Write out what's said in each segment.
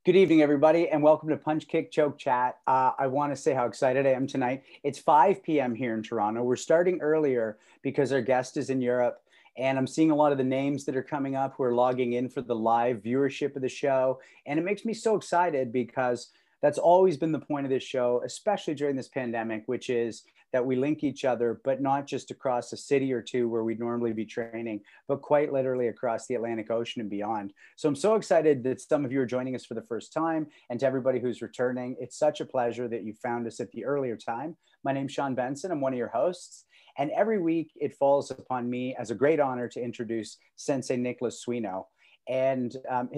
Good evening, everybody, and welcome to Punch Kick Choke Chat. I want to say how excited I am tonight. It's 5 p.m. here in Toronto. We're starting earlier because our guest is in Europe, and I'm seeing a lot of the names that are coming up who are logging in for the live viewership of the show. And it makes me so excited because that's always been the point of this show, especially during this pandemic, which is that we link each other, but not just across a city or two where we'd normally be training, but quite literally across the Atlantic Ocean and beyond. So I'm so excited that some of you are joining us for the first time, and to everybody who's returning, it's such a pleasure that you found us at the earlier time. My name's Sean Benson. I'm one of your hosts. And every week it falls upon me as a great honor to introduce Sensei Nicholas Suino. And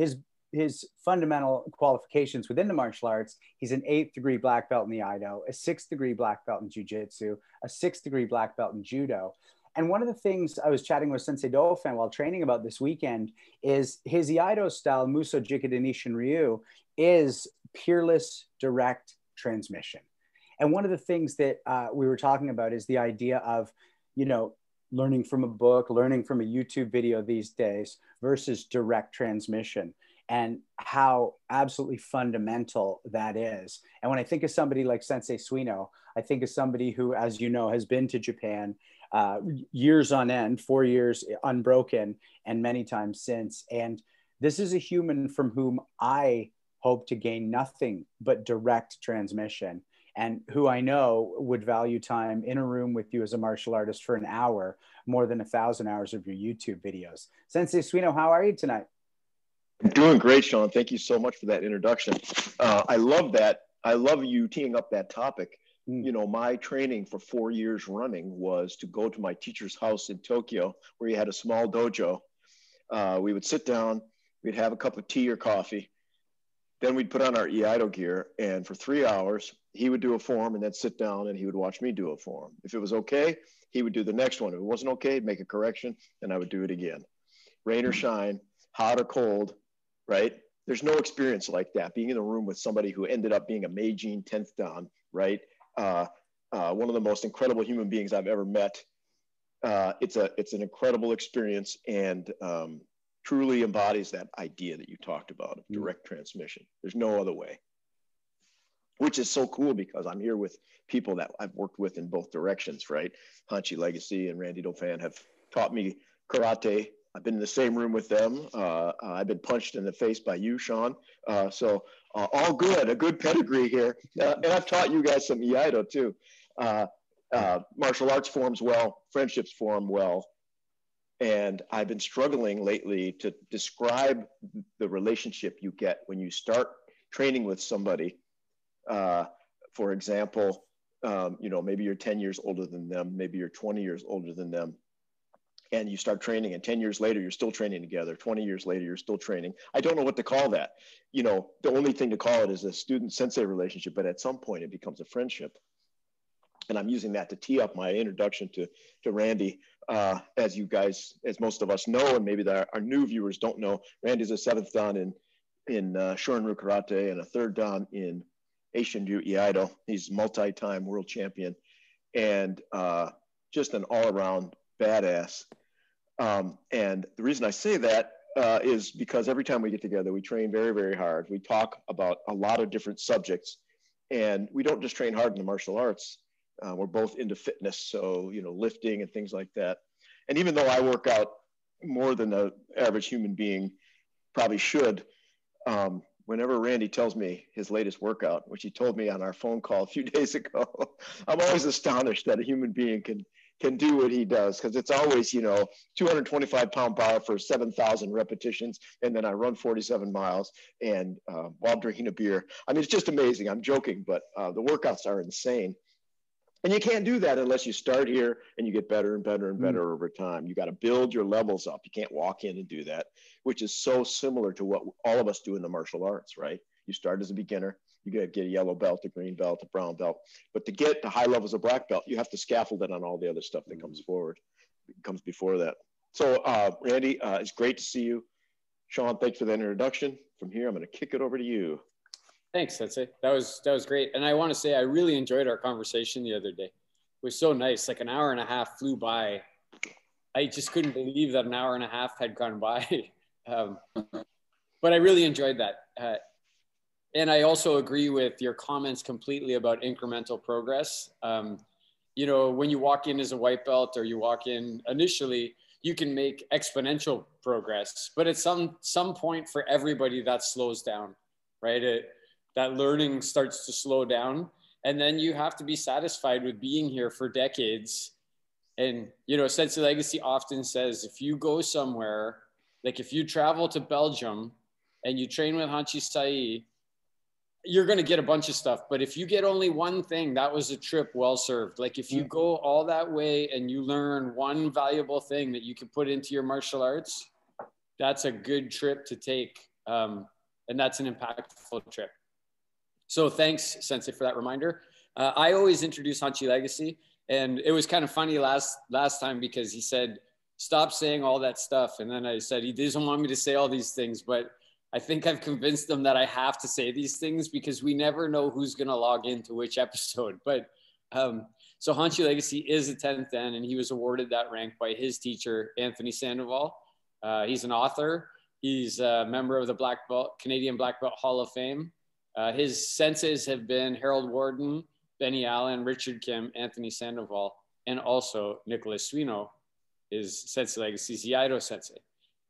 his fundamental qualifications within the martial arts: he's an 8th degree black belt in the Iaido, a 6th degree black belt in Jiu-Jitsu, a 6th degree black belt in Judo. And one of the things I was chatting with Sensei Dauphin while training about this weekend is his Iaido style, Muso Jikiden Nishin Ryu, is peerless direct transmission. And one of the things that we were talking about is the idea of, learning from a book, learning from a YouTube video these days versus direct transmission, and how absolutely fundamental that is. And when I think of somebody like Sensei Suino, I think of somebody who, as you know, has been to Japan years on end, 4 years unbroken, and many times since. And this is a human from whom I hope to gain nothing but direct transmission, and who I know would value time in a room with you as a martial artist for an hour more than 1,000 hours of your YouTube videos. Sensei Suino, how are you tonight? I'm doing great, Sean. Thank you so much for that introduction. I love that. I love you teeing up that topic. My training for 4 years running was to go to my teacher's house in Tokyo, where he had a small dojo. We would sit down, we'd have a cup of tea or coffee, then we'd put on our Iaido gear, and for 3 hours, he would do a form and then sit down and he would watch me do a form. If it was okay, he would do the next one. If it wasn't okay, he'd make a correction, and I would do it again. Rain or shine, hot or cold, right? There's no experience like that. Being in a room with somebody who ended up being a Meijin 10th Dan, right? One of the most incredible human beings I've ever met. It's an incredible experience, and truly embodies that idea that you talked about of direct transmission. There's no other way, which is so cool because I'm here with people that I've worked with in both directions, right? Hanshi Legacy and Randy Dauphin have taught me karate. I've been in the same room with them. I've been punched in the face by you, Sean. So all good, a good pedigree here. And I've taught you guys some Iaido too. Martial arts forms well, friendships form well. And I've been struggling lately to describe the relationship you get when you start training with somebody. For example, maybe you're 10 years older than them, maybe you're 20 years older than them, and you start training, and 10 years later, you're still training together. 20 years later, you're still training. I don't know what to call that. The only thing to call it is a student-sensei relationship, but at some point it becomes a friendship. And I'm using that to tee up my introduction to Randy. As you guys, as most of us know, and maybe our new viewers don't know, Randy's a 7th Dan in Shorin-ryu Karate and a 3rd Dan in Eishin-ryu Iaido. He's multi-time world champion and just an all-around badass. And the reason I say that is because every time we get together, we train very, very hard. We talk about a lot of different subjects, and we don't just train hard in the martial arts. We're both into fitness, so lifting and things like that. And even though I work out more than the average human being probably should, whenever Randy tells me his latest workout, which he told me on our phone call a few days ago, I'm always astonished that a human being can do what he does, because it's always 225-pound bar for 7,000 repetitions, and then I run 47 miles and while drinking a beer. I mean, it's just amazing. I'm joking, but the workouts are insane. And you can't do that unless you start here and you get better and better and better over time. You got to build your levels up. You can't walk in and do that, which is so similar to what all of us do in the martial arts, right? You start as a beginner, you got to get a yellow belt, a green belt, a brown belt. But to get to high levels of black belt, you have to scaffold it on all the other stuff that comes forward, comes before that. So Randy, it's great to see you. Sean, thanks for that introduction. From here, I'm going to kick it over to you. Thanks, Sensei. That was great. And I want to say I really enjoyed our conversation the other day. It was so nice. Like an hour and a half flew by. I just couldn't believe that an hour and a half had gone by. But I really enjoyed that. And I also agree with your comments completely about incremental progress. You know, when you walk in as a white belt or you walk in initially, you can make exponential progress, but at some point for everybody that slows down, right? That learning starts to slow down, and then you have to be satisfied with being here for decades. And, you know, Sensei Legacy often says, if you go somewhere, like if you travel to Belgium and you train with Hanshi Sai, you're going to get a bunch of stuff. But if you get only one thing, that was a trip well served. Like if you go all that way and you learn one valuable thing that you can put into your martial arts, that's a good trip to take. And that's an impactful trip. So thanks, Sensei, for that reminder. I always introduce Hanshi Legacy. And it was kind of funny last time because he said, stop saying all that stuff. And then I said, he doesn't want me to say all these things, but I think I've convinced them that I have to say these things because we never know who's going to log into which episode. But so Hanshi Legacy is a 10th Dan, and he was awarded that rank by his teacher, Anthony Sandoval. He's an author. He's a member of the Canadian Black Belt Hall of Fame. His senseis have been Harold Warden, Benny Allen, Richard Kim, Anthony Sandoval, and also Nicholas Suino is Sensei Legacy's Iaido Sensei.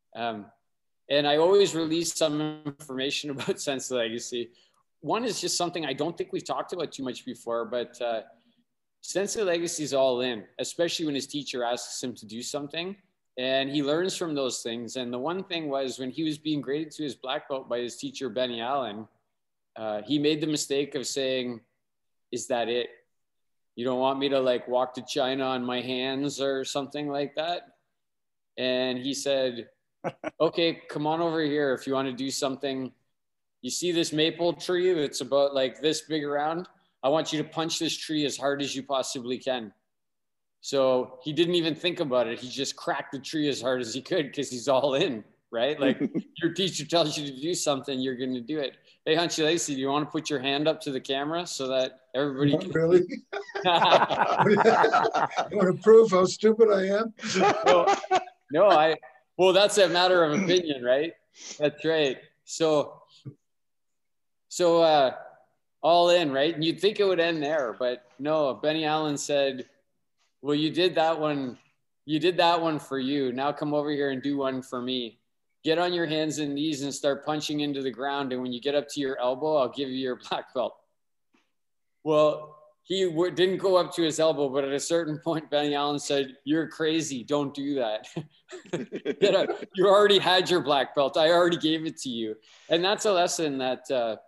And I always release some information about Sensei Legacy. One is just something I don't think we've talked about too much before, but Sensei Legacy is all in, especially when his teacher asks him to do something. And he learns from those things. And the one thing was when he was being graded to his black belt by his teacher, Benny Allen, he made the mistake of saying, is that it? You don't want me to like walk to China on my hands or something like that? And he said, okay, come on over here if you want to do something. You see this maple tree that's about like this big around? I want you to punch this tree as hard as you possibly can. So he didn't even think about it. He just cracked the tree as hard as he could because he's all in, right? Like your teacher tells you to do something, you're going to do it. Hey, Hanshi Legacy, do you want to put your hand up to the camera so that everybody can... Really? You want to prove how stupid I am? Well, that's a matter of opinion, right? That's right. So all in, right? And you'd think it would end there, but no, Benny Allen said, well, you did that one for you. Now come over here and do one for me. Get on your hands and knees and start punching into the ground. And when you get up to your elbow, I'll give you your black belt. Well, he didn't go up to his elbow, but at a certain point, Benny Allen said, you're crazy. Don't do that. You already had your black belt. I already gave it to you. And that's a lesson that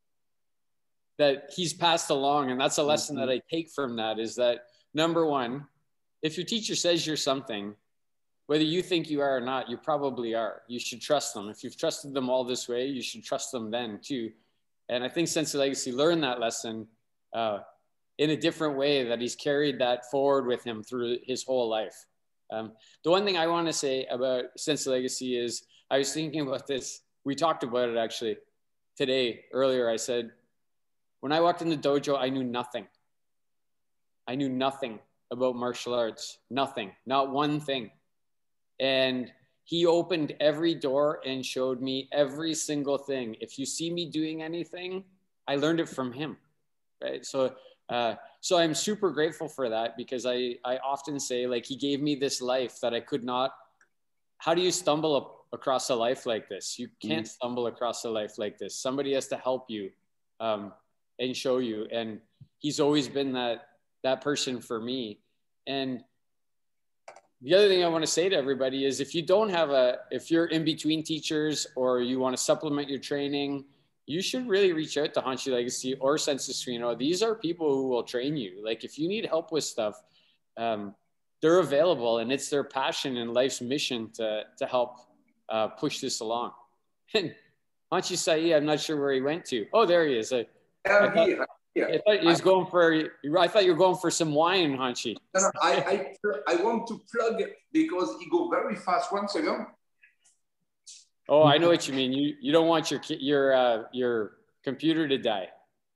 he's passed along. And that's a lesson that I take from that is that, number one, if your teacher says you're something, whether you think you are or not, you probably are. You should trust them. If you've trusted them all this way, you should trust them then too. And I think Sensei Legacy learned that lesson in a different way, that he's carried that forward with him through his whole life. The one thing I want to say about Sensei Legacy is, I was thinking about this. We talked about it actually today, earlier. I said, when I walked in the dojo, I knew nothing. I knew nothing about martial arts, nothing, not one thing. And he opened every door and showed me every single thing. If you see me doing anything, I learned it from him, right? So I'm super grateful for that, because I often say, like, he gave me this life that I could not. How do you stumble across a life like this? You can't stumble across a life like this. Somebody has to help you and show you. And he's always been that person for me. And the other thing I want to say to everybody is, if you're in between teachers or you want to supplement your training, you should really reach out to Hanshi Legacy or Sensei Suino. These are people who will train you. Like, if you need help with stuff, they're available, and it's their passion and life's mission to help push this along. And Hanshi Sai, I'm not sure where he went to. Oh, there he is. I thought he was going for. I thought you were going for some wine, Hanshi. No, I want to plug because he go very fast. 1 second. Oh, I know what you mean. You don't want your computer to die.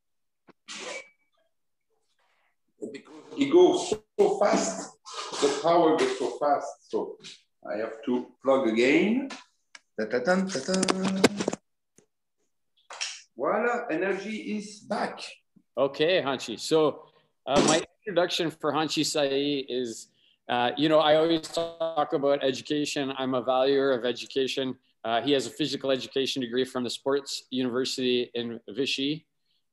Because he goes so fast, the power goes so fast. So I have to plug again. Voila, energy is back. Okay, Hanshi. So my introduction for Hanshi Sai is, you know, I always talk about education. I'm a valuer of education. He has a physical education degree from the Sports University in Vichy.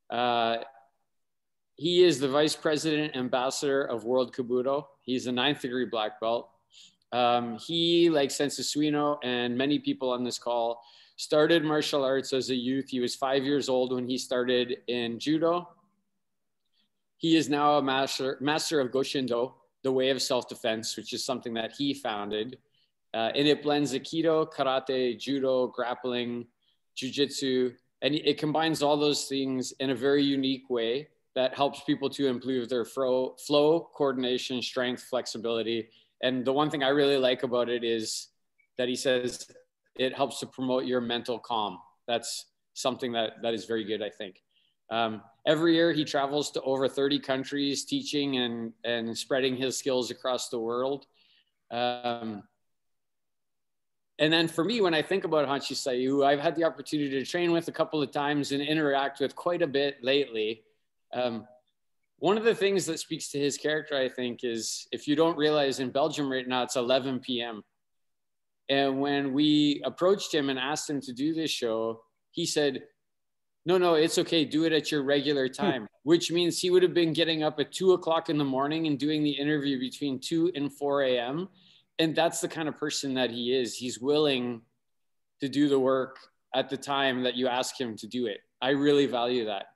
He is the Vice President Ambassador of World Kobudo. He's a 9th degree black belt. He, like Sensei Suino and many people on this call, started martial arts as a youth. He was 5 years old when he started in judo. He is now a master of Goshindo, the way of self-defense, which is something that he founded. And it blends Aikido, karate, judo, grappling, jujitsu, and it combines all those things in a very unique way that helps people to improve their flow, coordination, strength, flexibility. And the one thing I really like about it is that he says it helps to promote your mental calm. That's something that is very good, I think. Every year he travels to over 30 countries teaching and spreading his skills across the world. And then for me, when I think about Hanshi Sai, who I've had the opportunity to train with a couple of times and interact with quite a bit lately, one of the things that speaks to his character, I think, is if you don't realize in Belgium right now, it's 11 p.m. And when we approached him and asked him to do this show, he said, no, it's okay. Do it at your regular time, which means he would have been getting up at 2 o'clock in the morning and doing the interview between 2 and 4 a.m. And that's the kind of person that he is. He's willing to do the work at the time that you ask him to do it. I really value that.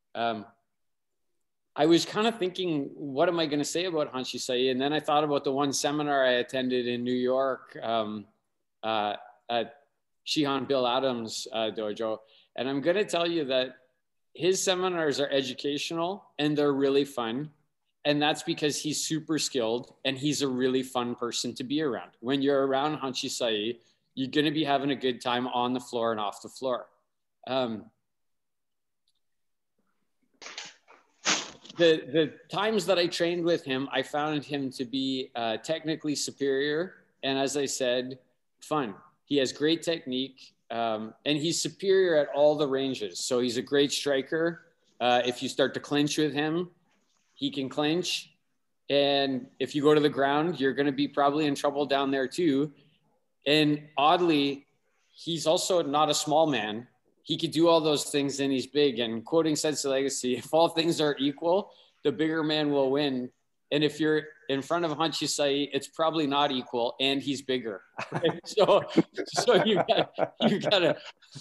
I was kind of thinking, what am I going to say about Hanshi Sai? And then I thought about the one seminar I attended in New York at Shihan Bill Adams dojo. And I'm going to tell you that his seminars are educational and they're really fun. And that's because he's super skilled and he's a really fun person to be around. When you're around Hanshi Sai, you're going to be having a good time on the floor and off the floor. The times that I trained with him, I found him to be technically superior. And as I said, fun. He has great technique. And he's superior at all the ranges. So he's a great striker. If you start to clinch with him, he can clinch. And if you go to the ground, you're going to be probably in trouble down there too. And oddly, he's also not a small man. He could do all those things and he's big. And quoting Sensei Legacy, if all things are equal, the bigger man will win. And if you're in front of Hanshi Sai, it's probably not equal and he's bigger. Right? So you gotta,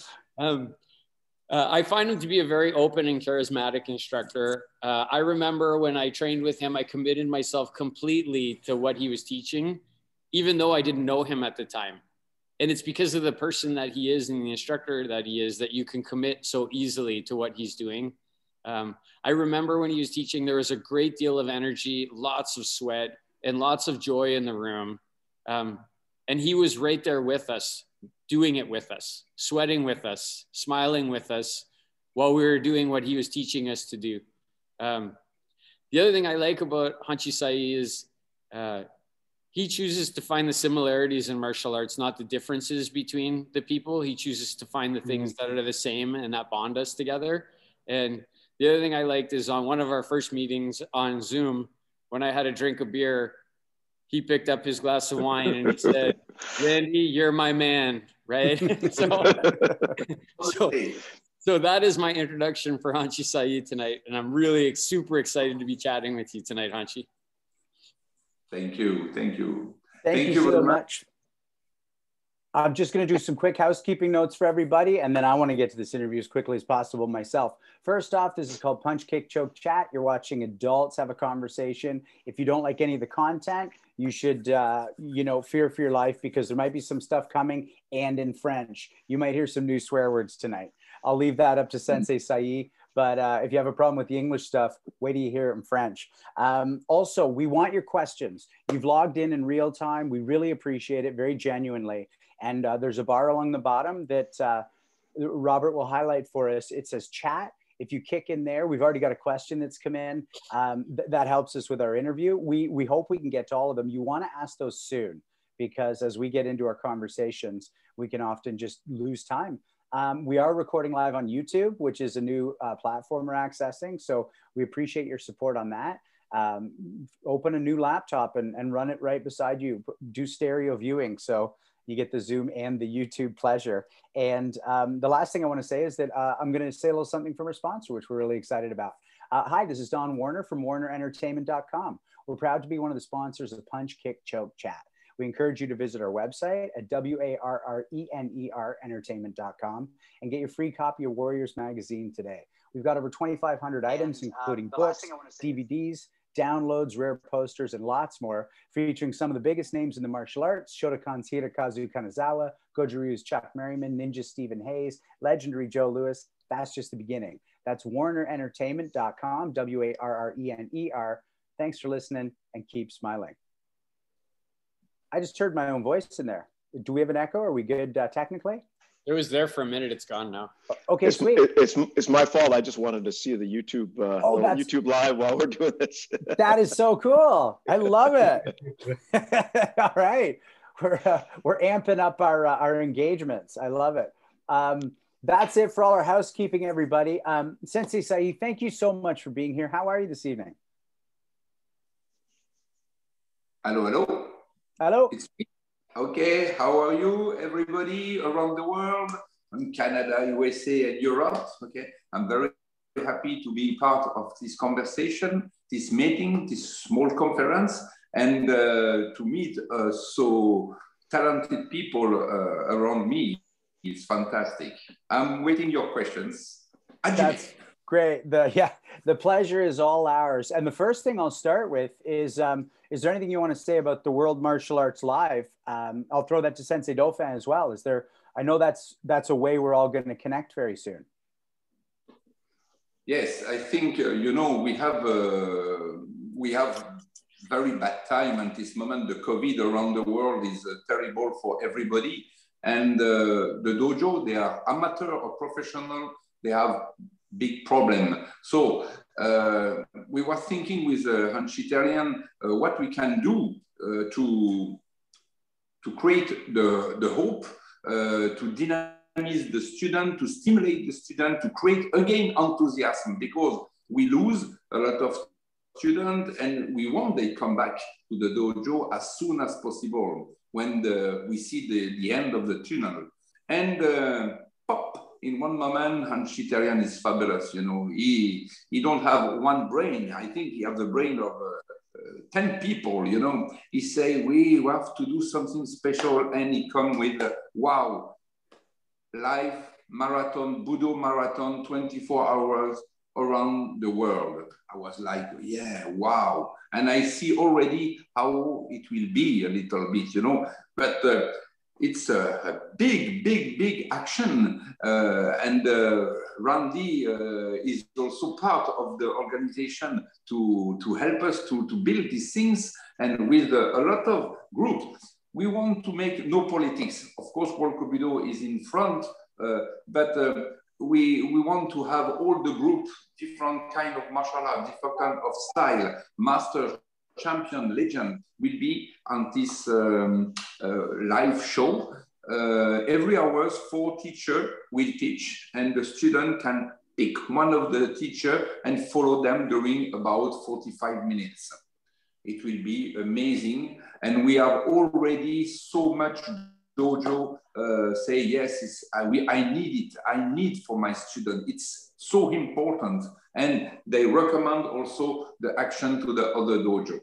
I find him to be a very open and charismatic instructor. I remember when I trained with him, I committed myself completely to what he was teaching, even though I didn't know him at the time. And it's because of the person that he is and the instructor that he is that you can commit so easily to what he's doing. I remember when he was teaching, there was a great deal of energy, lots of sweat, and lots of joy in the room. And he was right there with us, doing it with us, sweating with us, smiling with us while we were doing what he was teaching us to do. The other thing I like about Hanshi Sai is he chooses to find the similarities in martial arts, not the differences between the people. He chooses to find the things that are the same and that bond us together. And the other thing I liked is on one of our first meetings on Zoom, when I had a drink of beer, he picked up his glass of wine and he said, "Randy, you're my man," right? So that is my introduction for Hanshi Sai tonight. And I'm really super excited to be chatting with you tonight, Hanshi. Thank you. Thank you. Thank you so much. I'm just going to do some quick housekeeping notes for everybody, and then I want to get to this interview as quickly as possible myself. First off, this is called Punch, Kick, Choke, Chat. You're watching adults have a conversation. If you don't like any of the content, you should, fear for your life because there might be some stuff coming and in French. You might hear some new swear words tonight. I'll leave that up to Sensei Sai. But if you have a problem with the English stuff, wait till you hear it in French. Also, we want your questions. You've logged in real time. We really appreciate it, very genuinely. And there's a bar along the bottom that Robert will highlight for us. It says chat. If you kick in there, we've already got a question that's come in. That helps us with our interview. We hope we can get to all of them. You want to ask those soon because as we get into our conversations, we can often just lose time. We are recording live on YouTube, which is a new platform we're accessing. So we appreciate your support on that. Open a new laptop and run it right beside you. Do stereo viewing so you get the Zoom and the YouTube pleasure. And the last thing I want to say is that I'm going to say a little something from our sponsor, which we're really excited about. Hi, this is Don Warner from WarnerEntertainment.com. We're proud to be one of the sponsors of Punch, Kick, Choke, Chat. We encourage you to visit our website at WARRENER entertainment.com and get your free copy of Warriors Magazine today. We've got over 2,500 items, including books, DVDs, downloads, rare posters, and lots more, featuring some of the biggest names in the martial arts: Shotokan's Hirokazu Kanazawa, Goju-Ryu's Chuck Merriman, Ninja Stephen Hayes, legendary Joe Louis. That's just the beginning. That's WarnerEntertainment.com, WARRENER. Thanks for listening and keep smiling. I just heard my own voice in there. Do we have an echo? Are we good technically? It was there for a minute. It's gone now. Okay, sweet. It's my fault. I just wanted to see the YouTube YouTube live while we're doing this. That is so cool. I love it. All right, we're amping up our engagements. I love it. That's it for all our housekeeping, everybody. Sensei Saeed, thank you so much for being here. How are you this evening? Hello, hello. Hello. It's me. Okay, how are you, everybody around the world, in Canada, USA, and Europe? Okay, I'm very happy to be part of this conversation, this meeting, this small conference, and to meet so talented people around me is fantastic. I'm waiting your questions. That's great. The pleasure is all ours. And the first thing I'll start with is there anything you want to say about the World Martial Arts Live? I'll throw that to Sensei Dauphin as well. Is there? I know that's a way we're all going to connect very soon. Yes, I think you know we have very bad time at this moment. The COVID around the world is terrible for everybody, and the dojo, they are amateur or professional, they have big problem. So we were thinking with Hanchiterian what we can do to create the hope, to dynamize the student, to stimulate the student, to create again enthusiasm, because we lose a lot of students and we want they come back to the dojo as soon as possible when we see the end of the tunnel. And pop, in one moment, Hanchiterian is fabulous. You know, he don't have one brain. I think he has the brain of 10 people, you know. He say, we have to do something special. And he come with, wow, live marathon, Budo marathon, 24 hours around the world. I was like, yeah, wow. And I see already how it will be a little bit, you know. But it's a big action. And Randy is also part of the organization to help us to build these things. And with a lot of groups, we want to make no politics. Of course, World Kobudo is in front, but we want to have all the group, different kind of martial art, different kind of style, master, champion, legend will be on this live show. Every hour, 4 teachers will teach, and the student can pick one of the teacher and follow them during about 45 minutes. It will be amazing. And we have already so much dojo say, yes, I need it. I need for my student. It's so important. And they recommend also the action to the other dojo.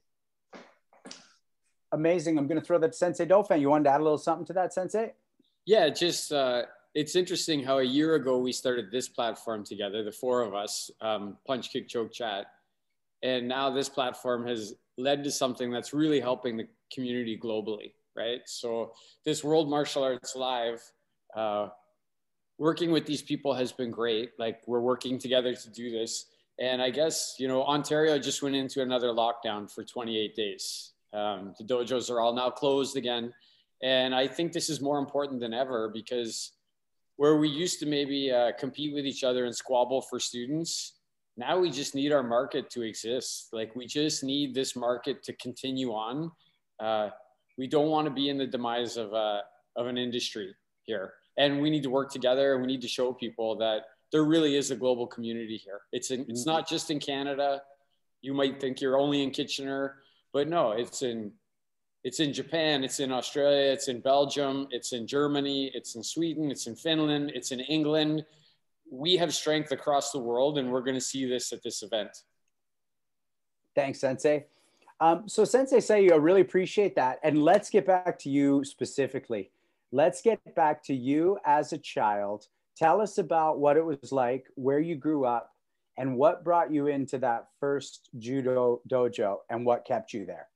Amazing. I'm going to throw that to Sensei Dauphin. You wanted to add a little something to that, Sensei? Yeah, just it's interesting how a year ago we started this platform together, the 4 of us, Punch, Kick, Choke, Chat. And now this platform has led to something that's really helping the community globally, right? So this World Martial Arts Live, working with these people has been great. Like, we're working together to do this. And I guess, you know, Ontario just went into another lockdown for 28 days. The dojos are all now closed again. And I think this is more important than ever, because where we used to maybe compete with each other and squabble for students, now we just need our market to exist. Like, we just need this market to continue on. We don't want to be in the demise of an industry here. And we need to work together, and we need to show people that there really is a global community here. It's not just in Canada. You might think you're only in Kitchener, but no, it's in Japan, it's in Australia, it's in Belgium, it's in Germany, it's in Sweden, it's in Finland, it's in England. We have strength across the world, and we're going to see this at this event. Thanks, Sensei. So Sensei Sayu, I really appreciate that. And let's get back to you specifically. Let's get back to you as a child. Tell us about what it was like, where you grew up, and what brought you into that first judo dojo, and what kept you there.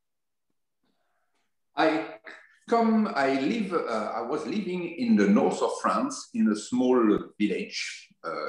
I was living in the north of France in a small village.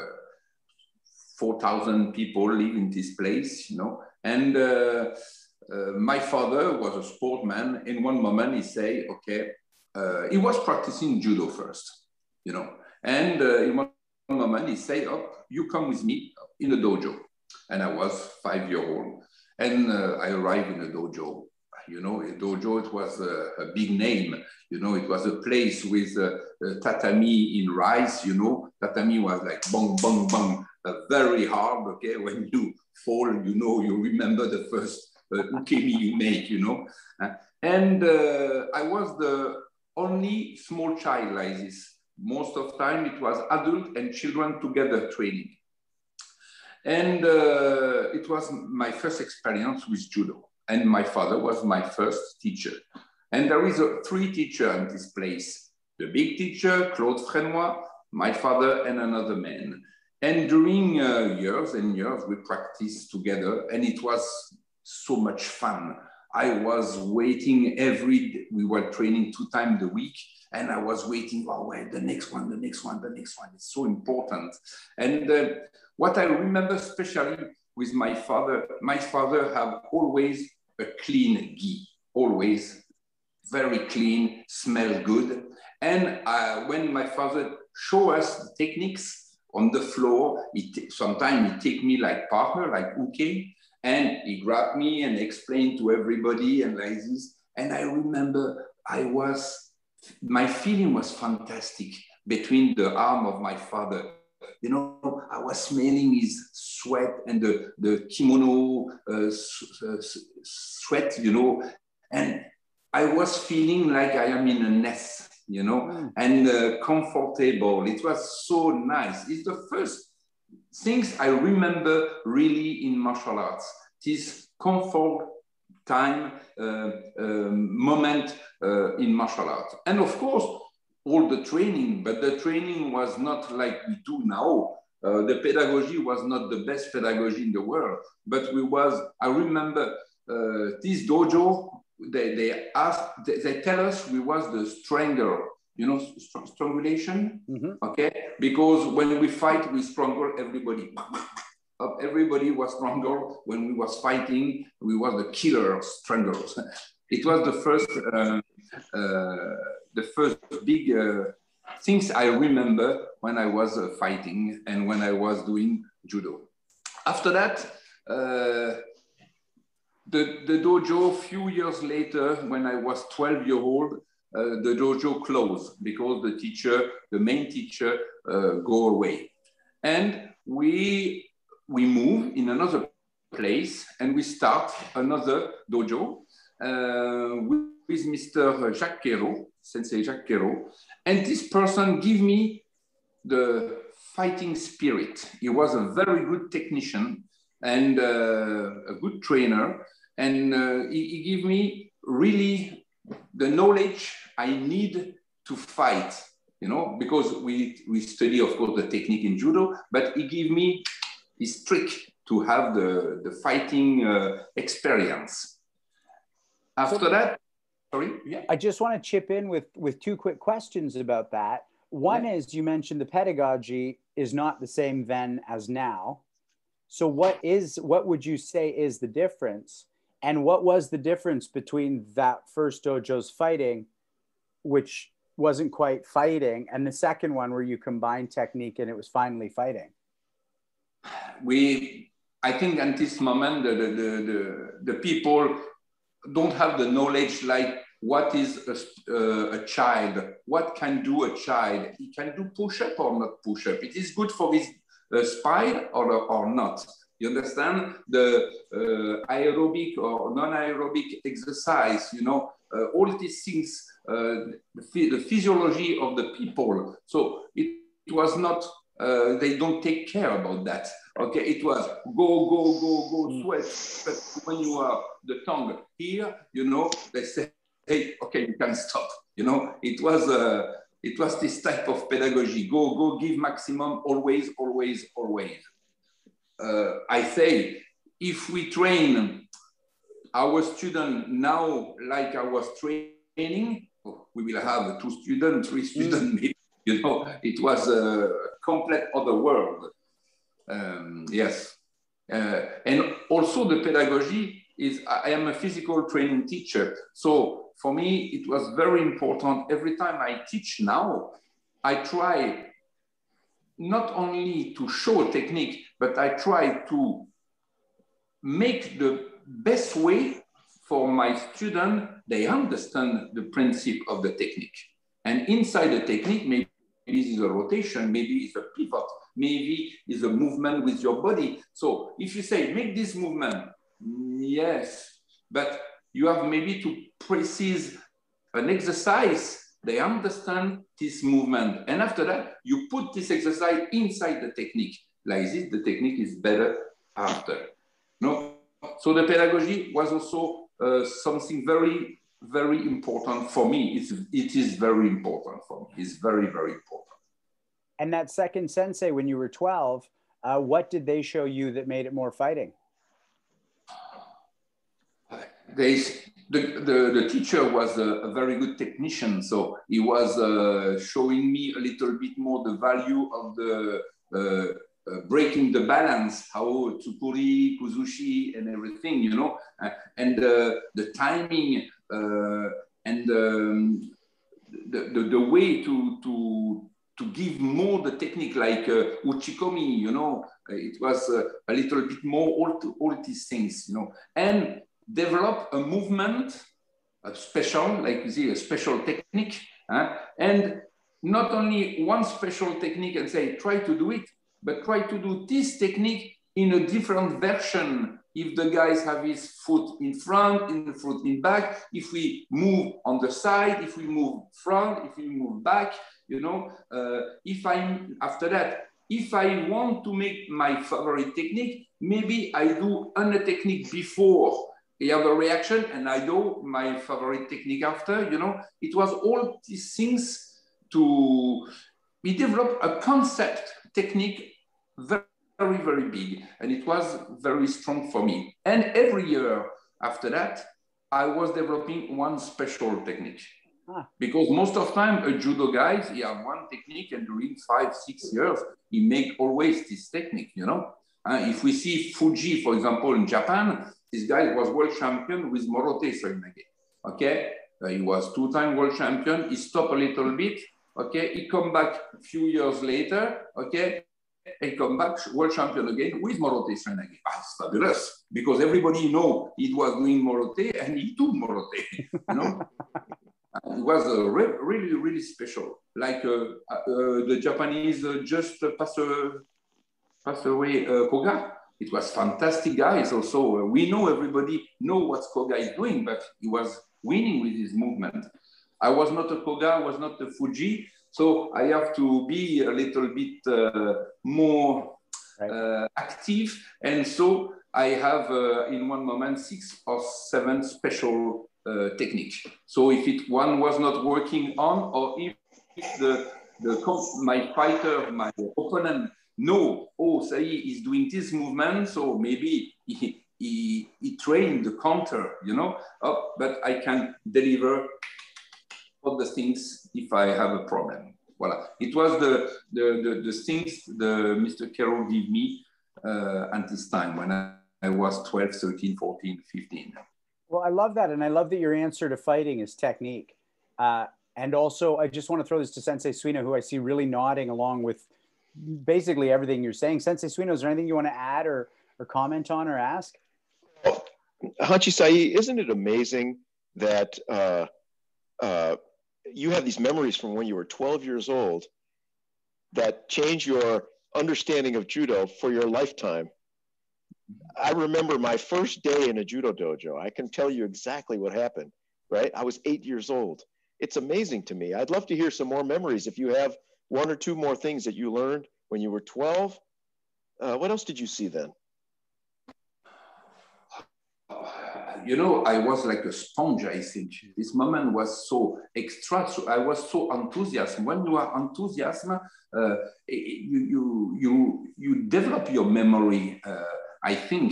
4,000 people live in this place, you know. And my father was a sportsman. In one moment, he said, okay, he was practicing judo first, you know. And in one moment, he said, oh, you come with me in the dojo. And I was 5 years old. And I arrived in the dojo. You know, a dojo, it was a big name. You know, it was a place with tatami in rice, you know. Tatami was like bang, bang, bang, very hard, okay? When you fall, you know, you remember the first ukemi you make, you know. And I was the only small child like this. Most of the time, it was adult and children together training. And it was my first experience with judo. And my father was my first teacher. And there is 3 teachers in this place. The big teacher, Claude Frénois, my father, and another man. And during years and years, we practiced together, and it was so much fun. I was waiting we were training 2 times a week, and I was waiting, oh, wait, the next one, the next one, the next one. It's so important. And what I remember especially with my father had always a clean gi, always very clean, smell good. And when my father showed us the techniques on the floor, sometimes he take me like partner, like uke, and he grabbed me and explained to everybody and like this. And I remember my feeling was fantastic between the arm of my father. You know, I was smelling his sweat and the kimono sweat, you know, and I was feeling like I am in a nest, you know, and comfortable. It was so nice. It's the first things I remember really in martial arts. This comfort time moment in martial arts. And of course, all the training, but the training was not like we do now. The pedagogy was not the best pedagogy in the world, but I remember this dojo, they tell us we was the stronger, you know, strangulation, okay? Because when we fight, we strangle everybody. Everybody was stronger. When we was fighting, we was the killer stranglers. It was the first big things I remember when I was fighting and when I was doing judo. After that, the dojo, a few years later, when I was 12 years old, the dojo closed because the main teacher, go away. And we move in another place and we start another dojo with Mr. Jacques Quero, Sensei Jacques Quero. And this person gave me the fighting spirit. He was a very good technician and a good trainer. And he gave me really the knowledge I need to fight, you know, because we study, of course, the technique in judo, but he gave me his trick to have the fighting experience. After that, sorry? Yeah. I just want to chip in with 2 quick questions about that. One is, you mentioned the pedagogy is not the same then as now. So what would you say is the difference? And what was the difference between that first dojo's fighting, which wasn't quite fighting, and the second one where you combined technique and it was finally fighting? I think at this moment, the people don't have the knowledge like what is a child, what can do a child. He can do push-up or not push-up. It is good for his spine or not. You understand? The aerobic or non-aerobic exercise, you know, all these things, the physiology of the people. So it was not, they don't take care about that. Okay, it was go, sweat. But when you are the tongue here, you know, they say, hey, okay, you can stop. You know, it was this type of pedagogy. Go, give maximum, always. I say, if we train our student now like I was training, we will have 2 students, 3 students, maybe. You know, it was a complete other world. Yes. And also the pedagogy is, I am a physical training teacher. So for me, it was very important. Every time I teach now, I try not only to show a technique, but I try to make the best way for my student, they understand the principle of the technique. And inside the technique, maybe it's a rotation, maybe it's a pivot, maybe it's a movement with your body. So if you say, make this movement, yes, but you have maybe to precise an exercise. They understand this movement. And after that, you put this exercise inside the technique. Like this, the technique is better after. No? So the pedagogy was also something very, very important for me. It is very important for me. It's very, very important. And that second sensei, when you were 12, what did they show you that made it more fighting? The teacher was a very good technician, so he was showing me a little bit more the value of the breaking the balance, how tsukuri, kuzushi, and everything, you know, and the timing and the way to give more the technique, like uchikomi, you know, it was a little bit more all these things, you know, and develop a movement, a special, like you see, a special technique, and not only one special technique and say, try to do it, but try to do this technique in a different version. If the guys have his foot in front, in the foot in back, if we move on the side, if we move front, if we move back, you know, after that, if I want to make my favorite technique, maybe I do a technique before you have a reaction, and I do my favorite technique after, you know. It was all these things we developed a concept technique very, very, very big, and it was very strong for me. And every year after that, I was developing one special technique. Because most of the time, a judo guy, he have one technique, and during 5-6 years, he make always this technique, you know. If we see Fuji, for example, in Japan, this guy was world champion with Morote Soinage. Okay, he was 2-time world champion. He stopped a little bit. Okay, he come back a few years later. Okay, he come back world champion again with Morote Soinage. It's fabulous because everybody know he was doing Morote and he took Morote. You know, it was really, really special. Like the Japanese just passed away, Koga. It was fantastic guys also. We know everybody know what Koga is doing, but he was winning with his movement. I was not a Koga, I was not a Fuji, so I have to be a little bit more active. And so I have in one moment 6 or 7 special techniques. So if one was not working on, or if my fighter, my opponent, no, Sayi is doing this movement, so maybe he trained the counter, you know, but I can deliver all the things if I have a problem. Voila. It was the things Mr. Carroll gave me at this time when I was 12, 13, 14, 15. Well, I love that. And I love that your answer to fighting is technique. And also, I just want to throw this to Sensei Suino, who I see really nodding along with basically everything you're saying. Sensei Suino, is there anything you want to add or comment on or ask? Hachi Sayi, isn't it amazing that you have these memories from when you were 12 years old that change your understanding of judo for your lifetime. I remember my first day in a judo dojo. I can tell you exactly what happened, right? I was 8 years old. It's amazing to me. I'd love to hear some more memories. If you have one or two more things that you learned when you were 12, what else did you see then? You know, I was like a sponge, I think. This moment was so extra. So I was so enthusiastic. When you are enthusiastic, you develop your memory. I think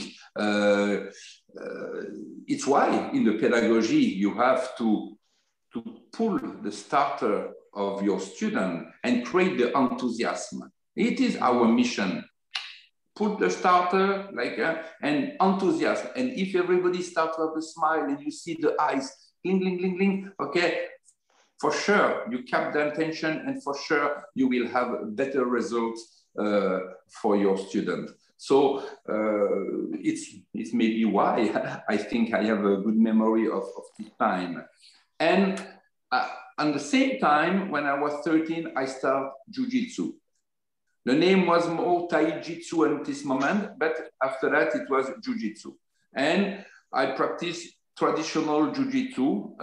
it's why in the pedagogy you have to pull the starter of your student and create the enthusiasm. It is our mission. Put the starter and enthusiasm. And if everybody starts with a smile and you see the eyes, bling, bling, bling, bling, okay, for sure you cap the attention and for sure you will have better results for your student. So it's maybe why I think I have a good memory of this time. And at the same time, when I was 13, I started Jiu-Jitsu. The name was more Tai-Jitsu at this moment, but after that it was Jiu-Jitsu. And I practiced traditional Jiu-Jitsu,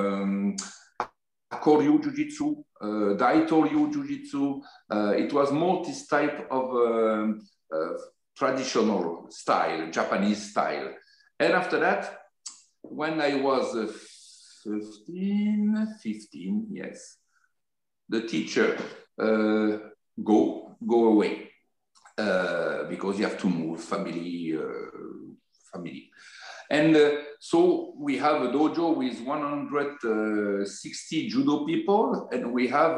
Koryu Jiu-Jitsu, Daitoryu Jiu-Jitsu. It was more this type of traditional style, Japanese style. And after that, when I was 15, yes, the teacher go away because you have to move family. And so we have a dojo with 160 judo people, and we have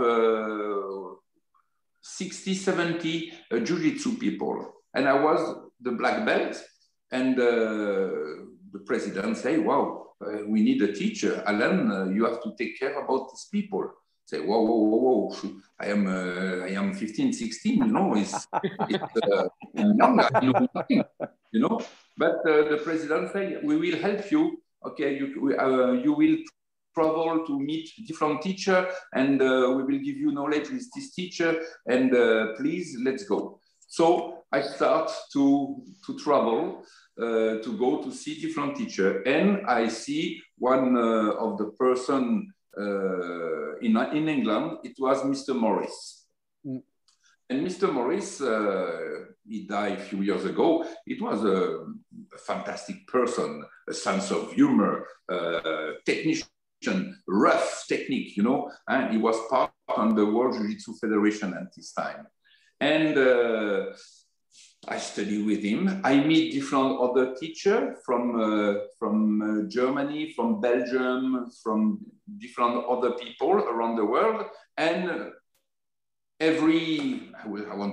60, 70 jiu-jitsu people. And I was the black belt, and the president say, wow, we need a teacher. Alan, you have to take care about these people. Say, whoa, whoa, whoa, whoa. I am 15, 16, you know, it's young, I know nothing, you know. But the president said, we will help you. Okay, you will travel to meet different teacher, and we will give you knowledge with this teacher, and please, let's go. So I start to travel, to go to see different teacher, and I see one of the person in England. It was Mr. Morris. Mm. And Mr. Morris, he died a few years ago. It was a fantastic person, a sense of humor, technician, rough technique, you know, and he was part of the World Jiu-Jitsu Federation at this time. And I study with him. I meet different other teachers from Germany, from Belgium, from different other people around the world. And every one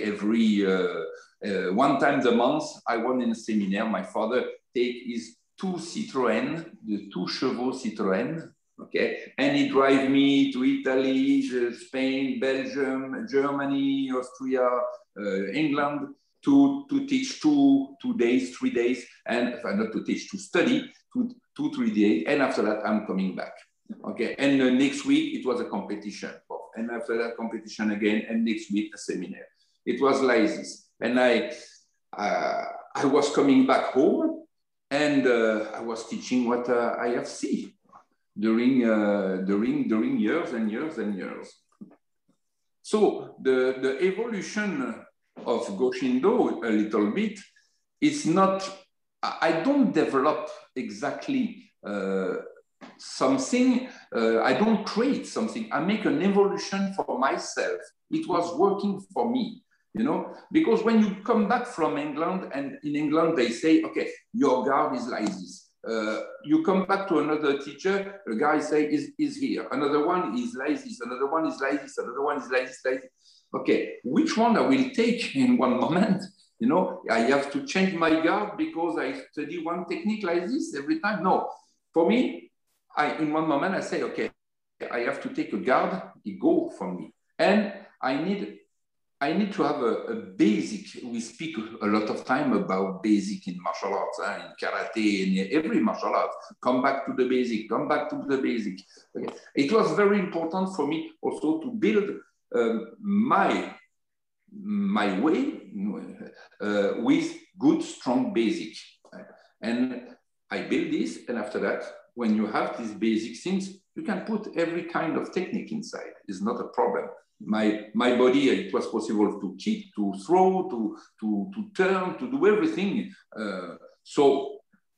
time a month, I went in a seminar. My father take his two Citroën, the two chevaux Citroën, okay? And he drive me to Italy, Spain, Belgium, Germany, Austria, England, to teach 2 days, 3 days, and not to teach, to study 2, 3 days, and after that I'm coming back. Okay, and next week it was a competition, and after that competition again, and next week a seminar. It was like this, and I was coming back home, and I was teaching what I have seen during years and years and years. So the evolution of Goshindo a little bit, it's not, I don't develop exactly something, I don't create something, I make an evolution for myself. It was working for me, you know, because when you come back from England, and in England they say, okay, your guard is like this. You come back to another teacher, the guy say is here, another one is like this, another one is like this, another one is like this, like this. Okay, which one I will take in one moment? You know, I have to change my guard because I study one technique like this every time. No, for me, in one moment I say, okay, I have to take a guard, it go from me. And I need I need to have a basic. We speak a lot of time about basic in martial arts, in karate, in every martial art. Come back to the basic, come back to the basic. Okay. It was very important for me also to build my way with good, strong basic. And I build this, and after that, when you have these basic things, you can put every kind of technique inside. It's not a problem. My body, it was possible to kick, to throw, to turn, to do everything. So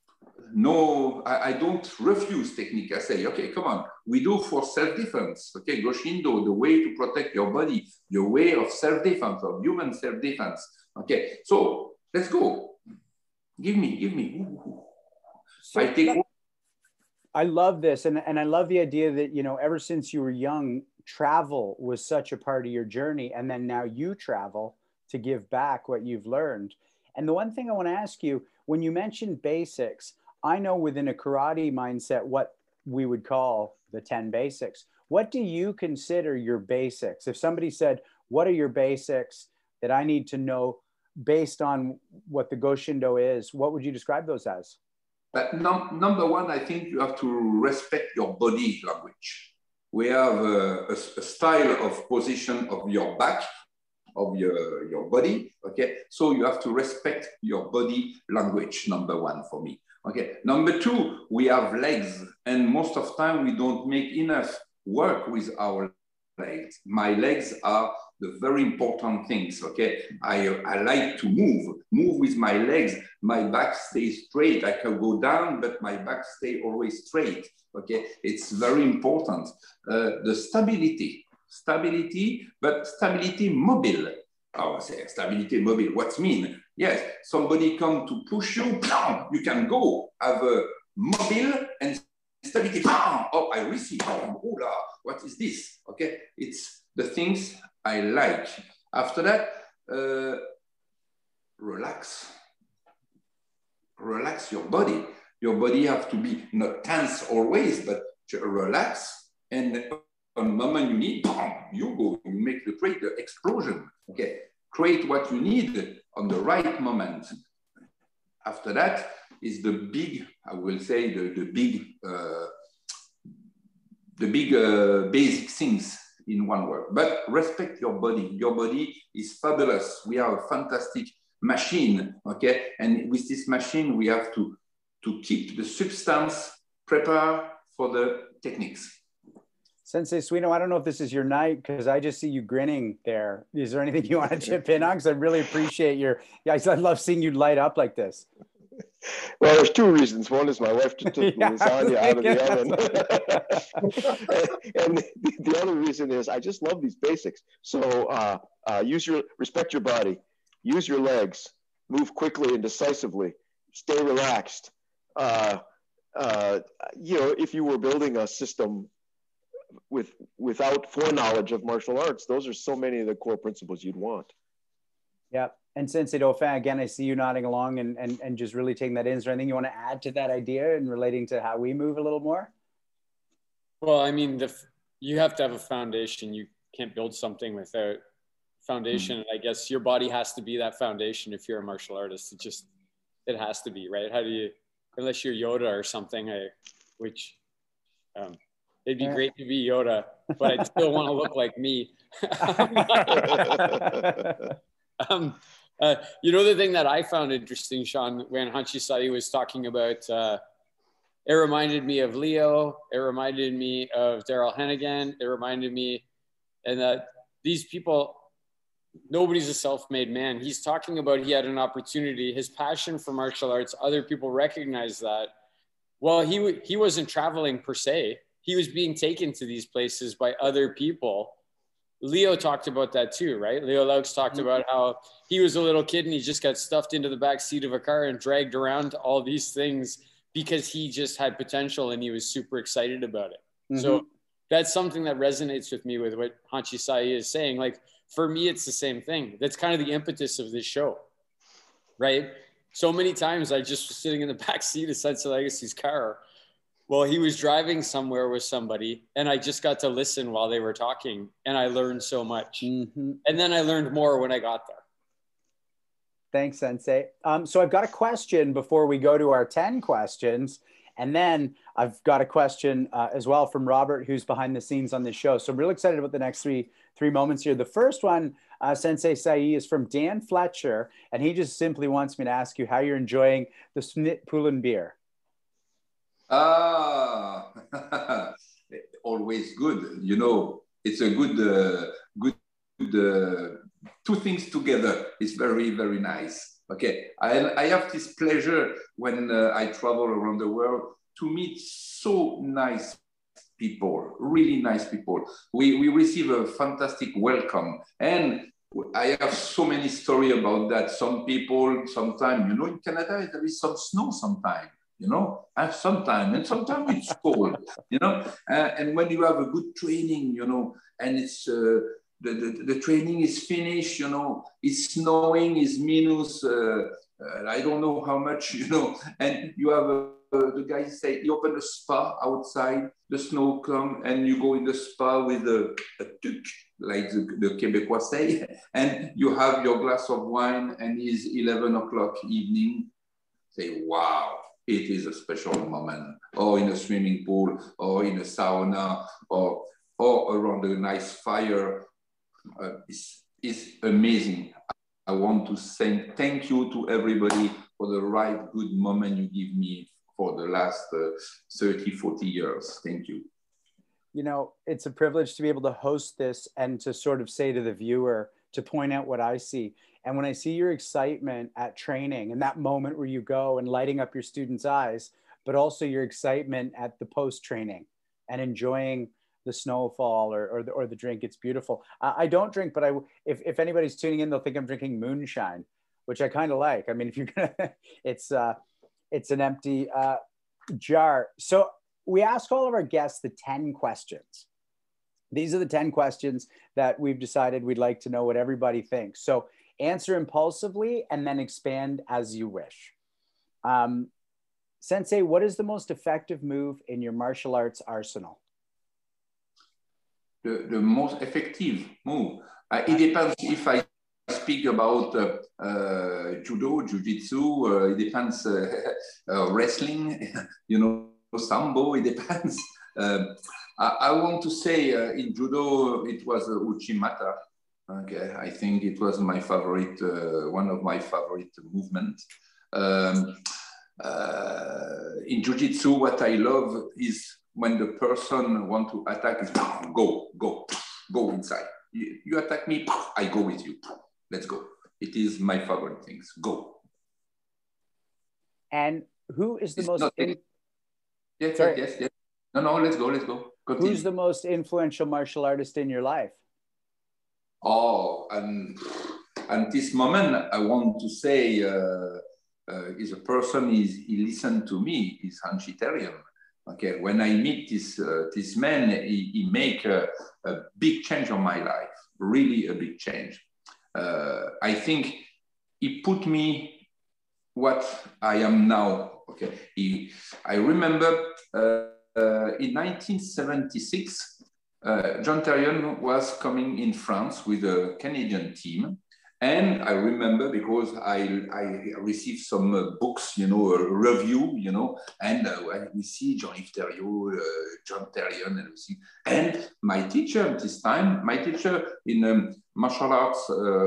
no, I don't refuse technique. I say, okay, come on, we do for self-defense. Okay, Goshindo, the way to protect your body, your way of self-defense, of human self-defense. Okay, so let's go. Give me. So I take. I love this, and I love the idea that, you know, ever since you were young, travel was such a part of your journey, and then now you travel to give back what you've learned. And the one thing I want to ask you, when you mentioned basics, I know within a karate mindset what we would call the 10 basics. What do you consider your basics? If somebody said, what are your basics that I need to know based on what the Goshindo is, what would you describe those as? But number one, I think you have to respect your body language. We have a style of position of your back, of your body, okay? So you have to respect your body language, number one for me, okay? Number two, we have legs, and most of the time we don't make enough work with our legs. My legs are the very important things, okay? I like to move with my legs. My back stays straight. I can go down, but my back stays always straight, okay? It's very important. The stability, but stability mobile. I would say stability mobile, what's mean? Yes, somebody come to push you, you can go, have a mobile and stability. Oh, I receive. Oh, what is this? Okay, it's the things I like. After that, relax. Relax your body. Your body have to be not tense always, but relax. And on the moment you need, you go, you make the create the explosion. Okay, create what you need on the right moment. After that is the big, I will say the big basic things in one word. But respect your body. Your body is fabulous. We are a fantastic machine, okay? And with this machine, we have to keep the substance, prepare for the techniques. Sensei Suino, I don't know if this is your night because I just see you grinning there. Is there anything you want to chip in on? Because I really appreciate I love seeing you light up like this. Well, there's two reasons. One is my wife just took lasagna out of the oven. And the other reason is I just love these basics. So respect your body, use your legs, move quickly and decisively, stay relaxed. If you were building a system without foreknowledge of martial arts, those are so many of the core principles you'd want. Yeah. And Sensei Dauphin, again, I see you nodding along and just really taking that in. Is there anything you want to add to that idea and relating to how we move a little more? Well, I mean, you have to have a foundation. You can't build something without foundation. And I guess your body has to be that foundation if you're a martial artist. It has to be, right? How do you, unless you're Yoda or something, it'd be great to be Yoda, but I'd still want to look like me. The thing that I found interesting, Sean, when Hanshi Sai was talking about, it reminded me of Leo. It reminded me of Daryl Hennigan. It reminded me, and that these people, nobody's a self-made man. He's talking about he had an opportunity, his passion for martial arts. Other people recognize that. Well, he wasn't traveling per se. He was being taken to these places by other people. Leo talked about that too, right? Leo Laux talked about how he was a little kid and he just got stuffed into the back seat of a car and dragged around to all these things because he just had potential and he was super excited about it. Mm-hmm. So that's something that resonates with me with what Hanshi Sai is saying. Like, for me, it's the same thing. That's kind of the impetus of this show, right? So many times I just was sitting in the back seat of Sensei Legacy's car Well, he was driving somewhere with somebody, and I just got to listen while they were talking, and I learned so much. Mm-hmm. And then I learned more when I got there. Thanks, Sensei. So I've got a question before we go to our 10 questions. And then I've got a question as well from Robert, who's behind the scenes on this show. So I'm really excited about the next three moments here. The first one, Sensei Sai, is from Dan Fletcher. And he just simply wants me to ask you how you're enjoying the Smit-Polen beer. Always good. You know, it's a good, two things together. It's very, very nice. Okay, I have this pleasure when I travel around the world to meet so nice people, really nice people. We receive a fantastic welcome, and I have so many stories about that. Some people, sometimes, you know, in Canada, there is some snow sometimes. You know, and sometimes it's cold, you know, and when you have a good training, you know, and it's the training is finished, you know, it's snowing, it's minus, I don't know how much, you know, and you have the guy say, you open a spa outside, the snow come, and you go in the spa with a tuc, like the Québécois say, and you have your glass of wine, and it's 11 o'clock evening, say, wow. It is a special moment, or in a swimming pool, or in a sauna, or around a nice fire. It's amazing. I want to say thank you to everybody for the right good moment you give me for the last 30, 40 years. Thank you. You know, it's a privilege to be able to host this and to sort of say to the viewer, to point out what I see. And when I see your excitement at training and that moment where you go and lighting up your students' eyes, but also your excitement at the post-training and enjoying the snowfall or the drink, it's beautiful. I don't drink, but if anybody's tuning in, they'll think I'm drinking moonshine, which I kind of like. I mean, if you're gonna, it's an empty jar. So we ask all of our guests the 10 questions. These are the 10 questions that we've decided we'd like to know what everybody thinks. So answer impulsively and then expand as you wish. Sensei, what is the most effective move in your martial arts arsenal? The most effective move. It depends if I speak about judo, jiu-jitsu, it depends, wrestling, you know, sambo, it depends. I want to say in judo, it was Uchimata. Okay, I think it was my favorite, one of my favorite movements. In jiu-jitsu, what I love is when the person want to attack is go inside. You attack me, I go with you. Let's go. It is my favorite things. Go. And who is the most? Yes. No, let's go. Continue. Who's the most influential martial artist in your life? Oh, and this moment, I want to say, is a person he listened to me, is Hanshi Terian. Okay, when I meet this man, he make a big change on my life, really a big change. I think he put me what I am now. Okay, I remember in 1976, John Terian was coming in France with a Canadian team. And I remember because I received some books, you know, a review, you know, and we see Jean-Yves Thériault, John Terian, and we see. And my teacher at this time, my teacher in martial arts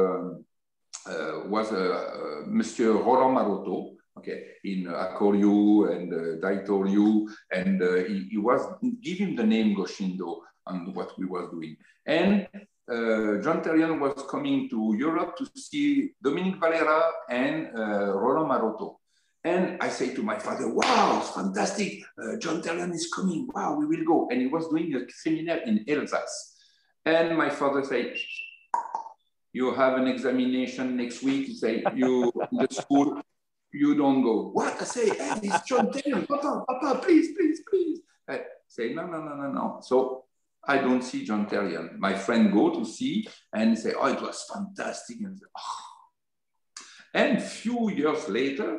was Monsieur Roland Maroto, okay, in Akoryu and Daitoryu, and he was giving the name Goshindo on what we were doing. And John Terian was coming to Europe to see Dominique Valera and Roland Maroto. And I say to my father, wow, it's fantastic. John Terian is coming. Wow, we will go. And he was doing a seminar in Alsace. And my father said, you have an examination next week. He say, you in the school, you don't go. What? I say, hey, it's John Terian. Papa, please. I say, no. So I don't see John Terian. My friend go to see and say, oh, it was fantastic. And, And few years later,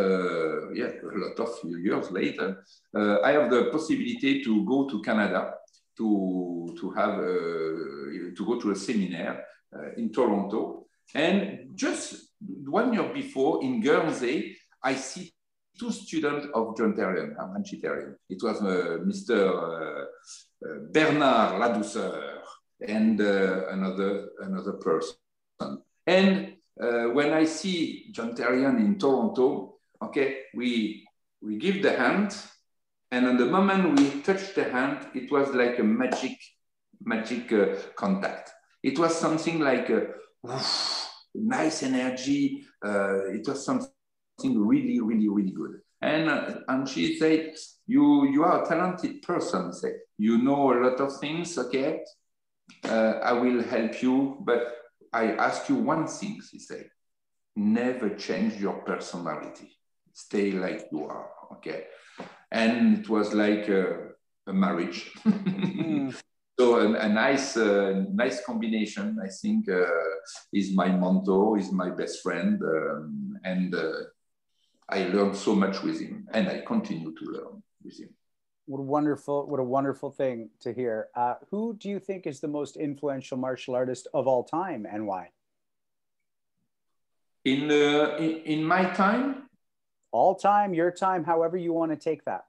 few years later, I have the possibility to go to Canada to go to a seminar in Toronto. And just 1 year before in Guernsey, I see two students of John Terrian, Manchitarian. It was Mr. Bernard Ladouceur and another person. And when I see John Terrian in Toronto, okay, we give the hand, and on the moment we touch the hand, it was like a magic contact. It was something like nice energy. It was something really, really, really good. And she said, you are a talented person. Say, you know a lot of things. Okay, I will help you, but I ask you one thing. She said, never change your personality. Stay like you are. Okay, and it was like a marriage. So a nice combination, I think, is my mentor, is my best friend, and I learned so much with him, and I continue to learn with him. What a wonderful thing to hear. Who do you think is the most influential martial artist of all time, and why? In my time? All time, your time, however you want to take that.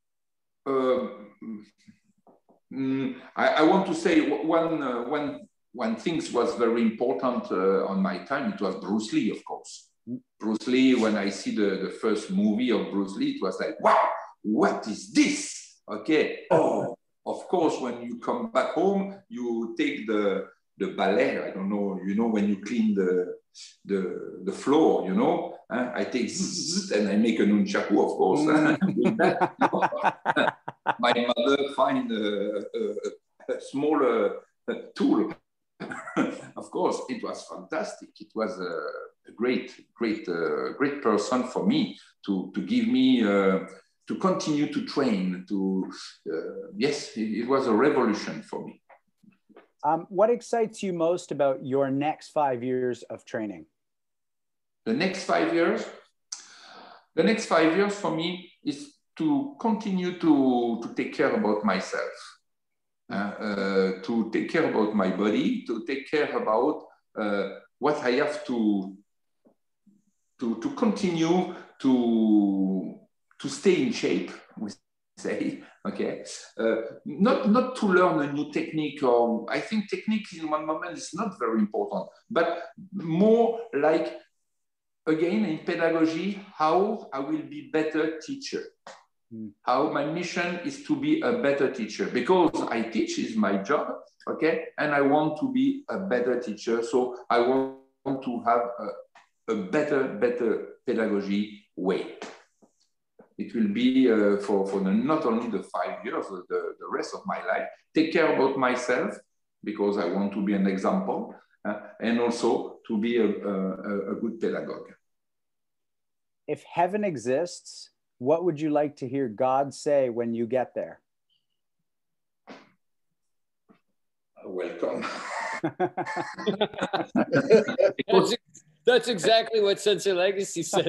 I want to say one thing was very important on my time. It was Bruce Lee, of course. Bruce Lee, when I see the first movie of Bruce Lee, it was like, wow, what is this? Okay. Oh, of course, when you come back home, you take the ballet. I don't know, when you clean the floor, I take and I make a nunchaku, of course. With that, my mother find a smaller tool. Of course, it was fantastic. It was a great person for me to give me to continue to train. Yes, it was a revolution for me. What excites you most about your next 5 years of training? The next 5 years? The next 5 years for me is to continue to take care about myself, to take care about my body, to take care about what I have to continue to stay in shape, we say, okay? Not to learn a new technique, or I think technique in one moment is not very important, but more like, again, in pedagogy, how I will be better teacher. How my mission is to be a better teacher, because I teach is my job, okay? And I want to be a better teacher. So I want to have a better pedagogy way. It will be for not only the 5 years, the rest of my life, take care about myself, because I want to be an example, and also to be a good pedagogue. If heaven exists, what would you like to hear God say when you get there? Welcome. That's exactly what Sensei Legacy said.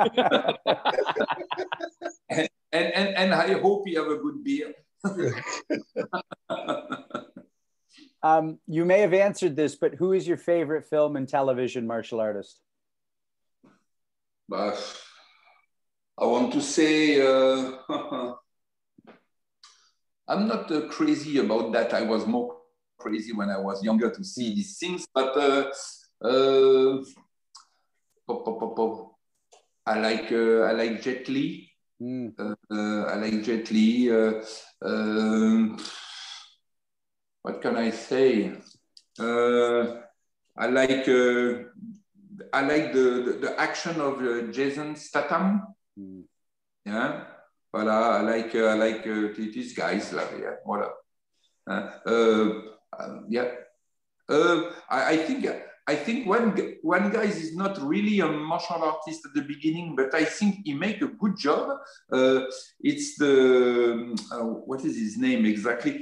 and I hope you have a good beer. You may have answered this, but who is your favorite film and television martial artist? I want to say, I'm not crazy about that. I was more crazy when I was younger to see these things, but I like Jet Li. I like Jet Li. What can I say? I like the action of Jason Statham. Yeah, voilà. I like these guys. Yeah, voilà. Yeah. I think one guy is not really a martial artist at the beginning, but I think he make a good job. It's the what is his name exactly?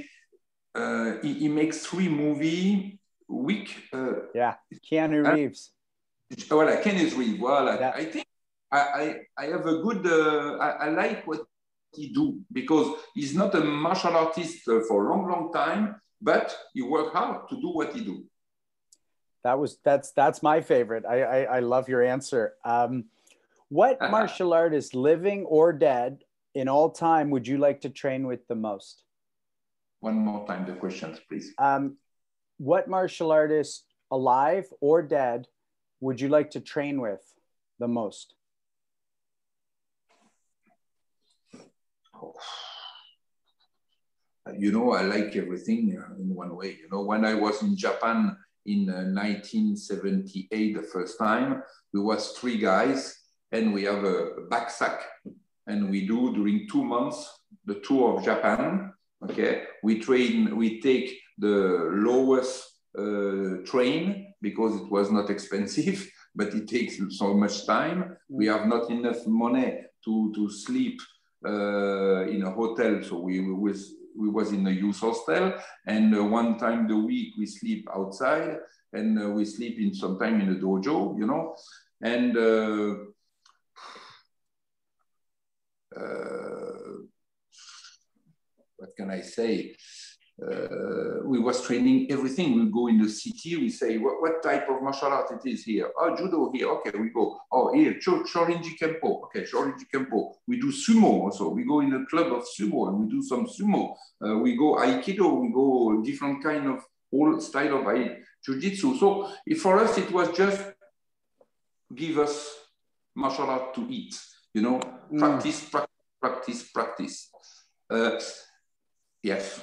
He makes 3 movies a week. Yeah, Keanu Reeves. Voilà, chemistry. Voilà. Yeah. I think I have a good, I like what he do, because he's not a martial artist for a long, long time, but he work hard to do what he do. That's my favorite. I love your answer. What martial artist, living or dead, in all time, would you like to train with the most? One more time the questions, please. What martial artist, alive or dead, would you like to train with the most? You know, I like everything in one way. You know, when I was in Japan in 1978, the first time, we was 3 guys and we have a backpack, and we do during 2 months the tour of Japan. Okay, we take the lowest train because it was not expensive, but it takes so much time. We have not enough money to sleep in a hotel, so we was in a youth hostel, and one time a week we sleep outside, and we sleep in sometime in a dojo, you know, and what can I say? We was training everything. We go in the city, we say, what type of martial art it is here? Oh, judo here, okay, we go. Oh, here, Shorinji Kempo, okay, Shorinji Kempo. We do sumo also. We go in a club of sumo and we do some sumo. We go Aikido, we go different kind of all style of jiu-jitsu. So for us, it was just give us martial art to eat, you know, practice. Yes.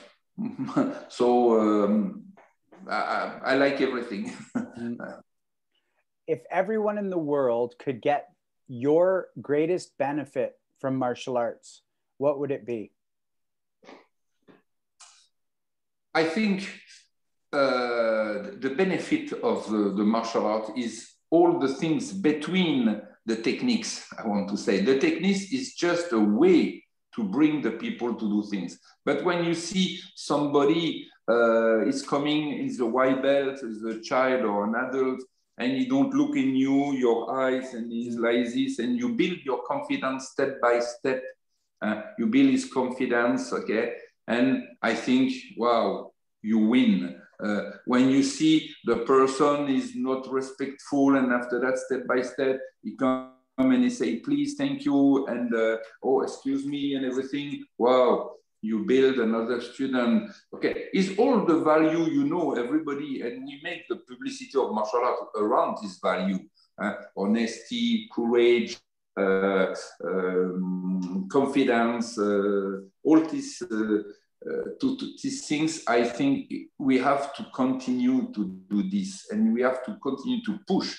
So I like everything. If everyone in the world could get your greatest benefit from martial arts, what would it be? I think the benefit of the martial art is all the things between the techniques, I want to say. The techniques is just a way to bring the people to do things. But when you see somebody is coming in the white belt as a child or an adult, and he don't look in your eyes, and he's like this, and you build your confidence step by step. You build his confidence, okay? And I think, wow, you win. When you see the person is not respectful, and after that, step by step, he comes and he say, please, thank you, and oh, excuse me, and everything. Wow, you build another student. Okay, it's all the value, you know, everybody, and we make the publicity of martial art around this value. Honesty, courage, confidence, all these these things. I think we have to continue to do this, and we have to continue to push.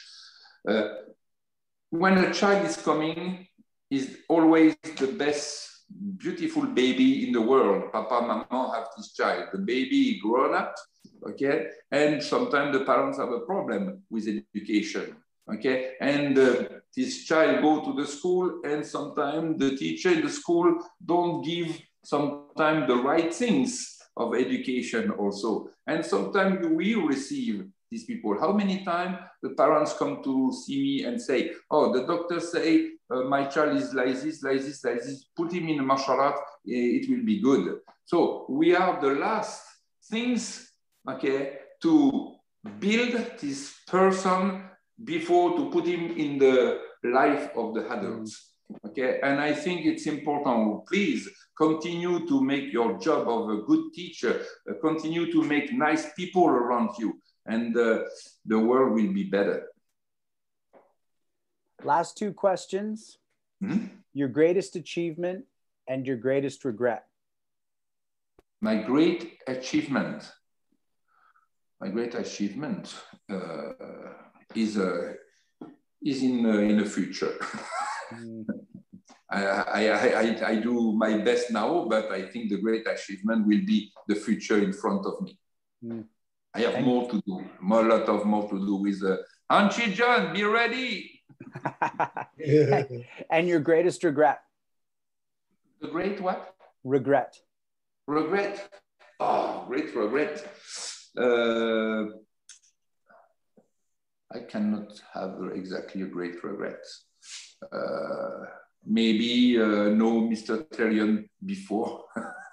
When a child is coming, is always the best, beautiful baby in the world. Papa, mama have this child. The baby grown up, okay? And sometimes the parents have a problem with education, okay? And this child go to the school, and sometimes the teacher in the school don't give sometimes the right things of education also. And sometimes we receive these people. How many times the parents come to see me and say, oh, the doctor say, my child is like this, like this, like this, put him in martial art, it will be good. So we are the last things, okay, to build this person before to put him in the life of the adults. Okay, and I think it's important. Please continue to make your job of a good teacher, continue to make nice people around you, and the world will be better. Last 2 questions. Your greatest achievement and your greatest regret. My great achievement. My great achievement is in the future. I do my best now, but I think the great achievement will be the future in front of me. I have more to do, a lot of more to do with Auntie John, be ready. And your greatest regret. The great what? Regret. Regret. Oh, great regret. I cannot have exactly a great regret. Maybe no Mr. Therrien before.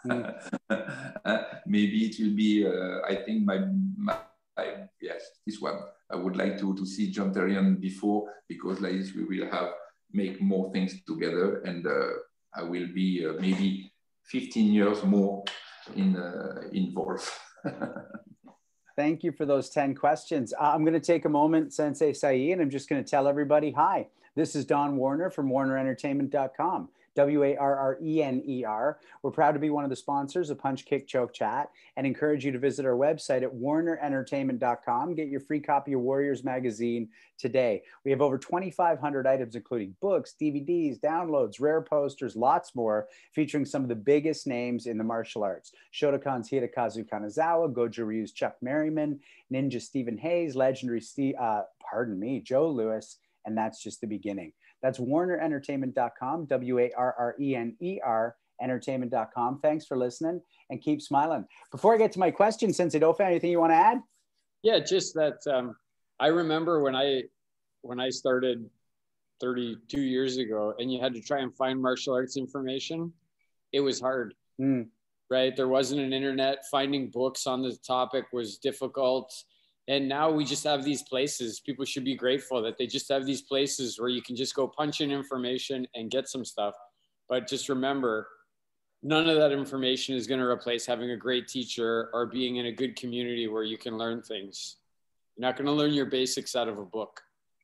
Maybe it will be, I think yes, this one. I would like to see John Therrien before, because like this we will make more things together, and I will be maybe 15 years more involved. Thank you for those 10 questions. I'm going to take a moment, Sensei Sai, and I'm just going to tell everybody, hi, this is Don Warner from WarnerEntertainment.com. WARRENER. We're proud to be one of the sponsors of Punch Kick Choke Chat and encourage you to visit our website at WarnerEntertainment.com. Get your free copy of Warriors Magazine today. We have over 2,500 items, including books, DVDs, downloads, rare posters, lots more, featuring some of the biggest names in the martial arts. Shotokan's Hirokazu Kanazawa, Goju Ryu's Chuck Merriman, Ninja Stephen Hayes, legendary Joe Louis, and that's just the beginning. That's WarnerEntertainment.com, WARRENER, entertainment.com. Thanks for listening and keep smiling. Before I get to my question, Sensei Dauphin, anything you want to add? Yeah, just that I remember when I started 32 years ago and you had to try and find martial arts information, it was hard, right? There wasn't an internet. Finding books on the topic was difficult. And now we just have these places. People should be grateful that they just have these places where you can just go punch in information and get some stuff. But just remember, none of that information is going to replace having a great teacher or being in a good community where you can learn things. You're not going to learn your basics out of a book.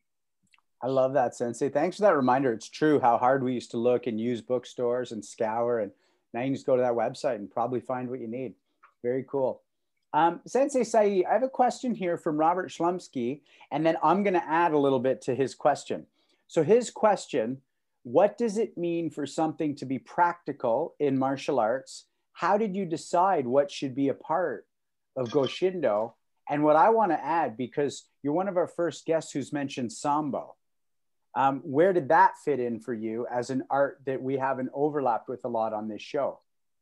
I love that, Sensei. Thanks for that reminder. It's true how hard we used to look and use bookstores and scour. And now you can just go to that website and probably find what you need. Very cool. Sensei Sai, I have a question here from Robert Schlumsky, and then I'm going to add a little bit to his question. So his question, what does it mean for something to be practical in martial arts? How did you decide what should be a part of Goshindo? And what I want to add, because you're one of our first guests who's mentioned Sambo, where did that fit in for you as an art that we haven't overlapped with a lot on this show?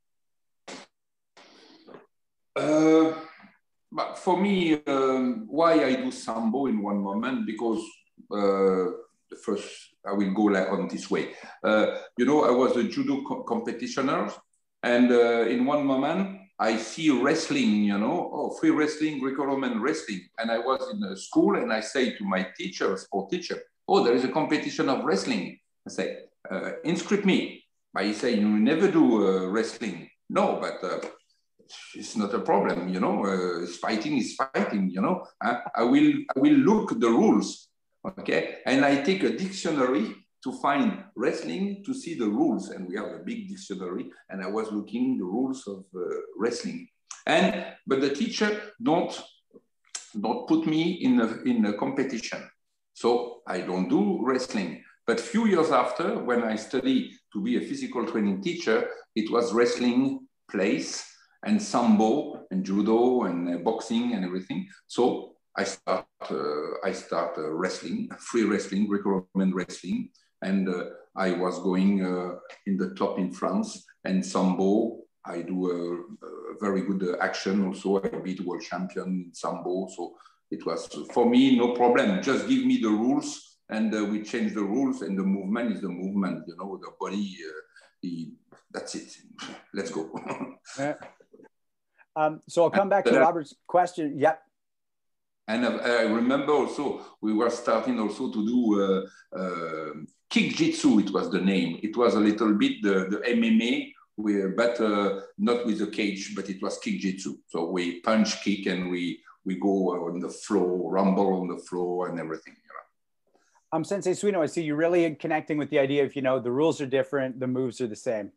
But for me, why I do Sambo in one moment, because the first, I will go like on this way. You know, I was a judo competitioner, and in one moment, I see wrestling, you know, oh, free wrestling, Greco-Roman wrestling. And I was in a school and I say to my teacher, sport teacher, oh, there is a competition of wrestling. I say, inscript me. But he say, you never do wrestling. No, but it's not a problem, you know, fighting is fighting, you know. I will look the rules, okay? And I take a dictionary to find wrestling, to see the rules. And we have a big dictionary, and I was looking the rules of wrestling. But the teacher don't put me in a competition. So I don't do wrestling. But few years after, when I studied to be a physical training teacher, it was wrestling place, and Sambo and judo and boxing and everything. So I start wrestling, free wrestling, Greco-Roman wrestling. And I was going in the top in France. And Sambo, I do a very good action also. I beat world champion in Sambo. So it was, for me, no problem. Just give me the rules and we change the rules, and the movement is the movement. You know, the body, that's it. Let's go. Yeah. So I'll come back to Robert's question. Yep. And I remember also, we were starting also to do kick-jitsu, it was the name. It was a little bit the MMA, but not with a cage, but it was kick-jitsu. So we punch, kick, and we go on the floor, rumble on the floor and everything. You know? Sensei Suino, I see you're really connecting with the idea of, you know, the rules are different, the moves are the same.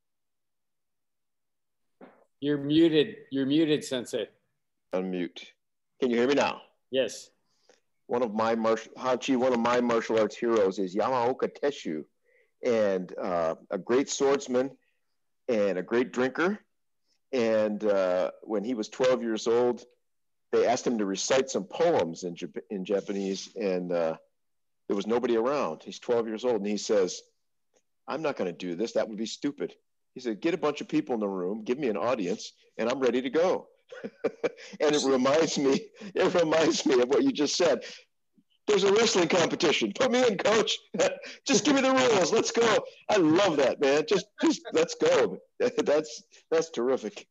You're muted, Sensei. Unmute. Can you hear me now? Yes. One of my martial arts heroes is Yamaoka Teshu, and a great swordsman and a great drinker. And when he was 12 years old, they asked him to recite some poems in Japanese, and there was nobody around. He's 12 years old, and he says, I'm not going to do this. That would be stupid. He said, get a bunch of people in the room, give me an audience, and I'm ready to go. And it reminds me of what you just said. there's a wrestling competition. Put me in, coach. Just give me the rules. Let's go. I love that, man. Just let's go. That's terrific.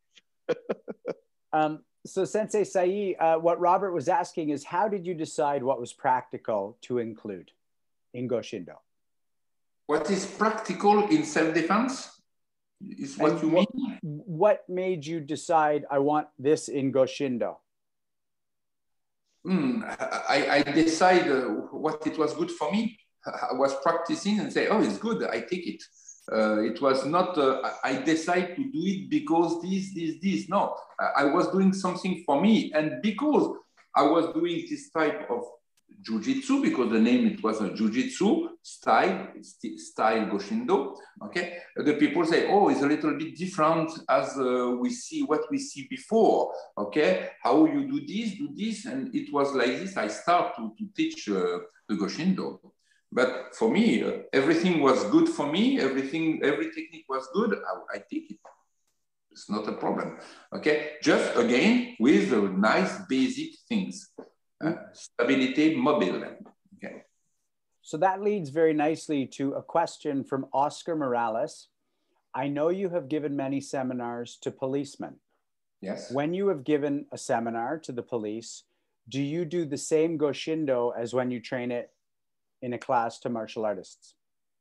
So Sensei Sai, what Robert was asking is, how did you decide what was practical to include in Goshindo? What is practical in self-defense is what you mean? What made you decide, I want this in Goshindo? I decide what it was good for me. I was practicing and say, oh, it's good, I take it. It was not, I decide to do it because this. No, I was doing something for me. And because I was doing this type of Jiu-Jitsu, because the name, it was a Jiu-Jitsu style Goshindo, okay? The people say, oh, it's a little bit different as what we see before, okay? How you do this, and it was like this. I start to teach the Goshindo. But for me, everything was good for me. Every technique was good. I take it. It's not a problem. Okay. Just again with nice basic things, stability, mobile. Okay. So that leads very nicely to a question from Oscar Morales. I know you have given many seminars to policemen. Yes. When you have given a seminar to the police, do you do the same Goshindo as when you train it in a class to martial artists?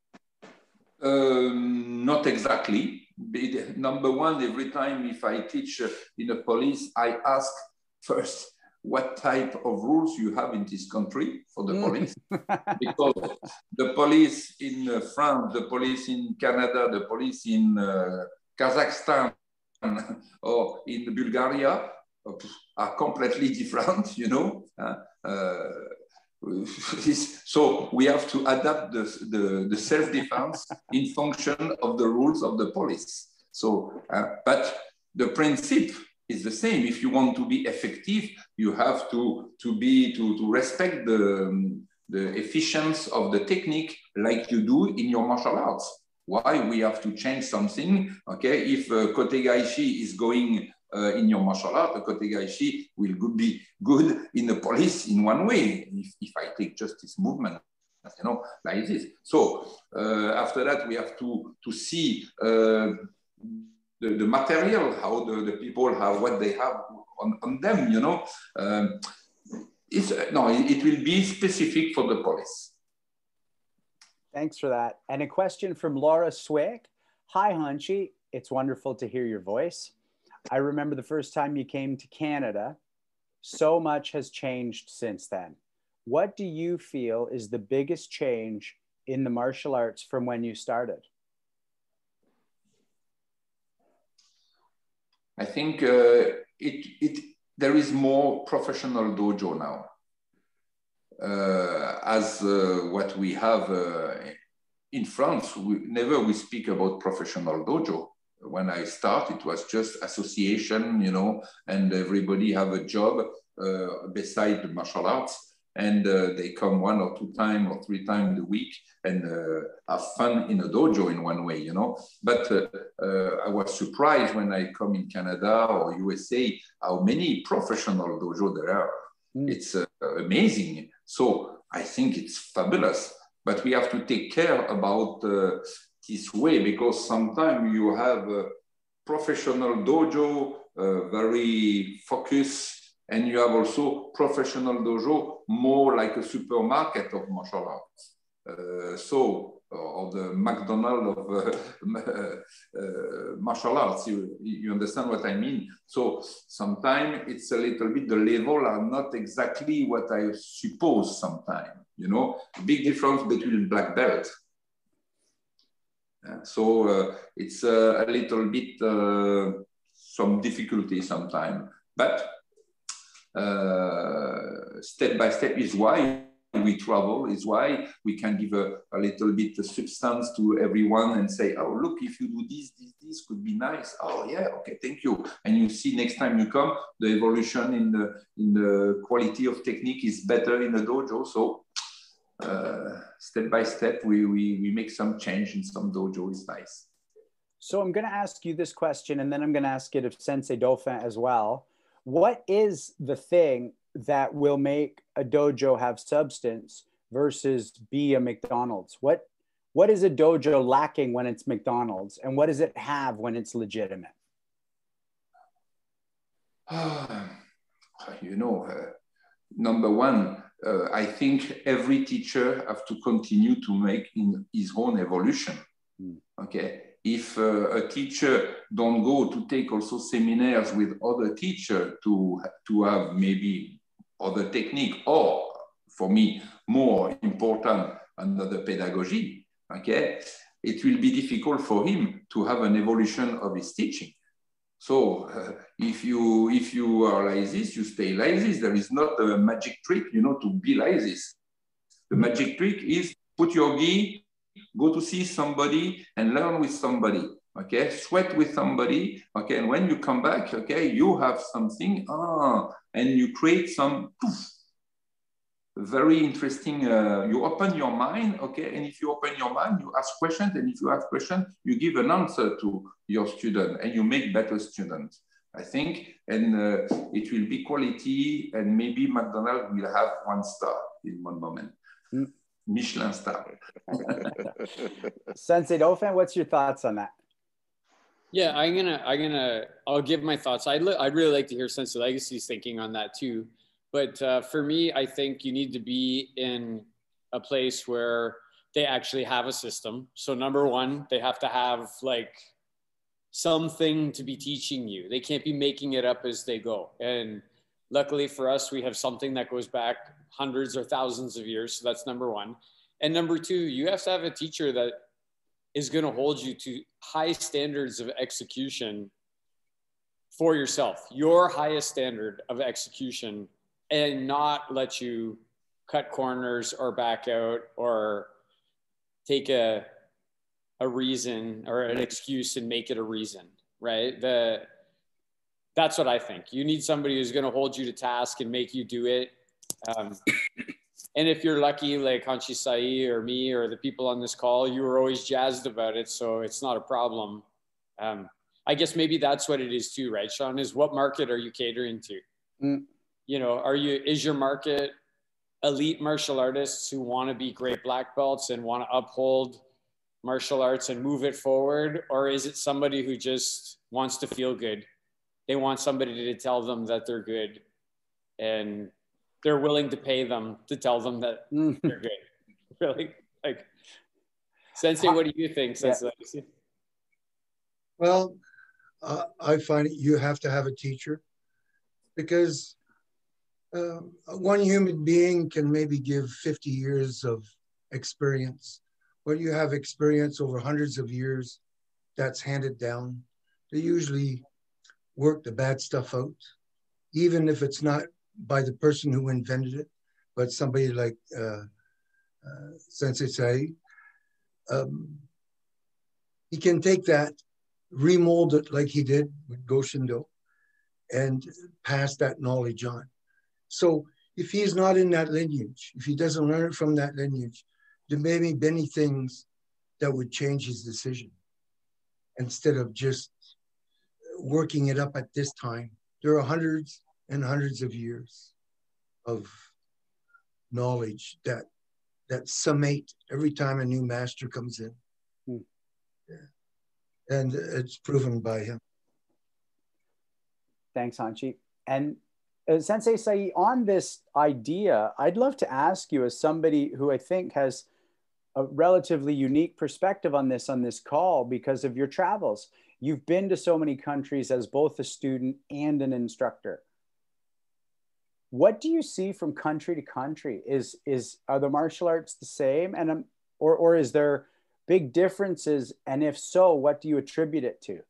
Not exactly. Number one, every time if I teach in a police, I ask first what type of rules you have in this country for the police. Because the police in France, the police in Canada, the police in Kazakhstan or in Bulgaria are completely different, you know. So we have to adapt the self-defense in function of the rules of the police. So, but the principle is the same. If you want to be effective, you have to respect the efficiency of the technique like you do in your martial arts. Why we have to change something? Okay, if Kotegaishi is going in your martial art, the Kotegaishi will be good in the police in one way. If I take just this movement, you know, like this. So after that, we have to see the material, how the people have, what they have on them, you know. It will be specific for the police. Thanks for that. And a question from Laura Swick. Hi, Hanshi. It's wonderful to hear your voice. I remember the first time you came to Canada. So much has changed since then. What do you feel is the biggest change in the martial arts from when you started? I think there is more professional dojo now. As what we have in France, we speak about professional dojo. When I start, it was just association, you know, and everybody have a job beside the martial arts, and they come 1 or 2 times or 3 times a week and have fun in a dojo in one way, you know. But I was surprised when I come in Canada or USA how many professional dojo there are. It's amazing. So I think it's fabulous. But we have to take care about this way, because sometimes you have a professional dojo, very focused, and you have also professional dojo, more like a supermarket of martial arts. Or the McDonald's of martial arts, you understand what I mean? So sometimes it's a little bit, the level are not exactly what I suppose sometimes, you know, big difference between black belt. So it's a little bit some difficulty sometimes, but step by step is why we travel, is why we can give a little bit of substance to everyone and say, oh, look, if you do this could be nice. Oh yeah, okay, thank you. And you see next time you come, the evolution in the quality of technique is better in the dojo. So step by step, we make some change in some dojo. It's nice. So I'm going to ask you this question, and then I'm going to ask it of Sensei Dauphin as well. What is the thing that will make a dojo have substance versus be a McDonald's? What is a dojo lacking when it's McDonald's, and what does it have when it's legitimate? You know, number one, I think every teacher have to continue to make his own evolution. Okay, if a teacher don't go to take also seminars with other teachers to have maybe other technique, or for me more important, another pedagogy, okay, it will be difficult for him to have an evolution of his teaching. So if you are like this, you stay like this. There is not a magic trick, you know, to be like this. The magic trick is put your gi, go to see somebody and learn with somebody, okay? Sweat with somebody, okay? And when you come back, okay, you have something, and you create some very interesting, you open your mind, okay? And if you open your mind, you ask questions, and if you ask questions, you give an answer to your student, and you make better students, I think. And it will be quality, and maybe McDonald's will have 1 star in one moment. Michelin star. Sensei Dauphin, what's your thoughts on that? Yeah, I'll give my thoughts. I'd really like to hear Sensei Legacy's thinking on that too. But for me, I think you need to be in a place where they actually have a system. So number one, they have to have like something to be teaching you. They can't be making it up as they go. And luckily for us, we have something that goes back hundreds or thousands of years. So that's number one. And number two, you have to have a teacher that is going to hold you to high standards of execution for yourself, your highest standard of execution, and not let you cut corners or back out or take a reason or an excuse and make it a reason, right? That's what I think. You need somebody who's going to hold you to task and make you do it. And if you're lucky, like Hanshi Sai or me or the people on this call, you were always jazzed about it, so it's not a problem. I guess maybe that's what it is too, right, Sean? Is what market are you catering to? You know, is your market elite martial artists who want to be great black belts and want to uphold martial arts and move it forward? Or is it somebody who just wants to feel good? They want somebody to tell them that they're good, and they're willing to pay them to tell them that they're good. Really? Like, Sensei, what do you think, Sensei? Yeah. Well, I find you have to have a teacher, because one human being can maybe give 50 years of experience. When you have experience over hundreds of years, that's handed down. They usually work the bad stuff out, even if it's not by the person who invented it, but somebody like Sensei Sai. He can take that, remold it like he did with Goshindo, and pass that knowledge on. So if he's not in that lineage, if he doesn't learn it from that lineage, there may be many things that would change his decision. Instead of just working it up at this time, there are hundreds and hundreds of years of knowledge that summate every time a new master comes in. Yeah. And it's proven by him. Thanks, Hanshi. And Sensei Sai, on this idea, I'd love to ask you, as somebody who I think has a relatively unique perspective on this call because of your travels. You've been to so many countries as both a student and an instructor. What do you see from country to country? Are the martial arts the same, and or is there big differences? And if so, what do you attribute it to?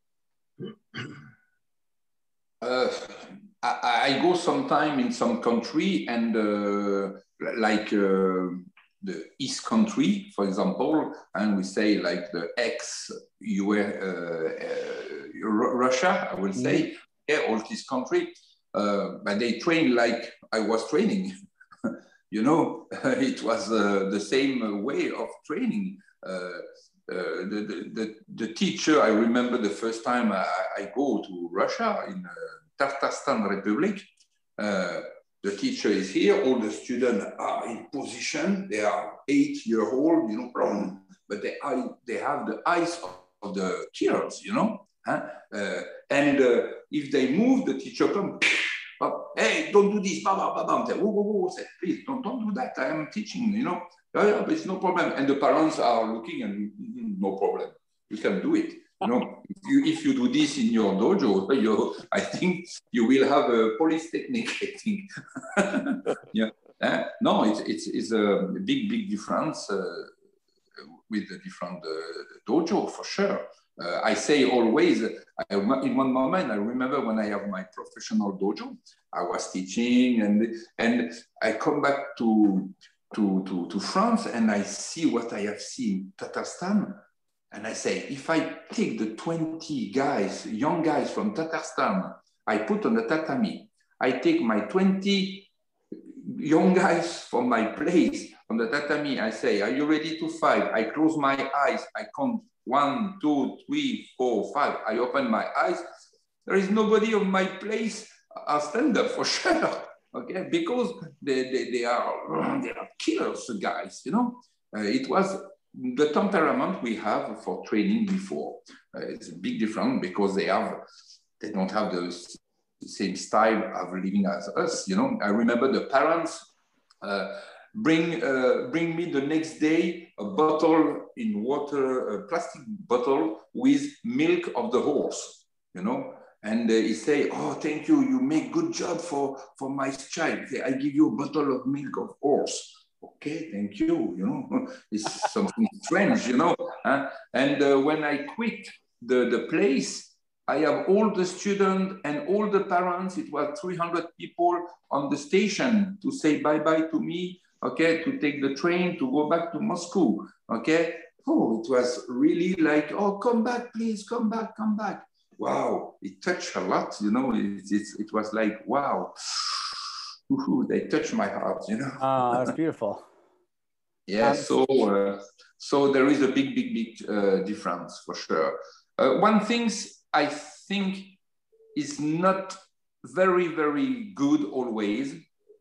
I go sometime in some country, and like the East country, for example, and we say like the Russia, I will say, yeah, all this country, but they train like I was training. You know, it was the same way of training. The teacher, I remember the first time I go to Russia in Tatarstan Republic, The teacher is here, all the students are in position, they are 8-year-old, you know, but they have the eyes of the killers, you know. And if they move, the teacher comes, hey, don't do this, say, whoa, please, don't do that, I am teaching, you know. Yeah, but it's no problem. And the parents are looking and no problem, you can do it. You know, if you do this in your dojo, I think you will have a police technique, I think. Yeah. No, it's a big difference with the different dojo, for sure. I say always, in one moment, I remember when I have my professional dojo, I was teaching and I come back to France and I see what I have seen in Tatarstan. And I say, if I take the 20 guys, young guys from Tatarstan, I put on the tatami, I take my 20 young guys from my place on the tatami, I say, are you ready to fight? I close my eyes, I count 1, 2, 3, 4, 5. I open my eyes. There is nobody on my place. I'll stand up for sure. Okay, because they are killers, guys. You know, it was the temperament we have for training before. It's a big difference because they don't have the same style of living as us. You know, I remember the parents bring me the next day a bottle in water, a plastic bottle with milk of the horse. You know. And he say, oh, thank you, you make good job for my child. I give you a bottle of milk of horse. Okay, thank you, you know, it's something strange, you know. And when I quit the place, I have all the students and all the parents, it was 300 people on the station to say bye-bye to me, okay, to take the train, to go back to Moscow, okay. Oh, it was really like, oh, come back, please, come back, come back. Wow, it touched a lot, you know, it was like, wow, they touched my heart, you know. Oh, that's beautiful. Yeah, so there is a big difference for sure. One thing I think is not very good always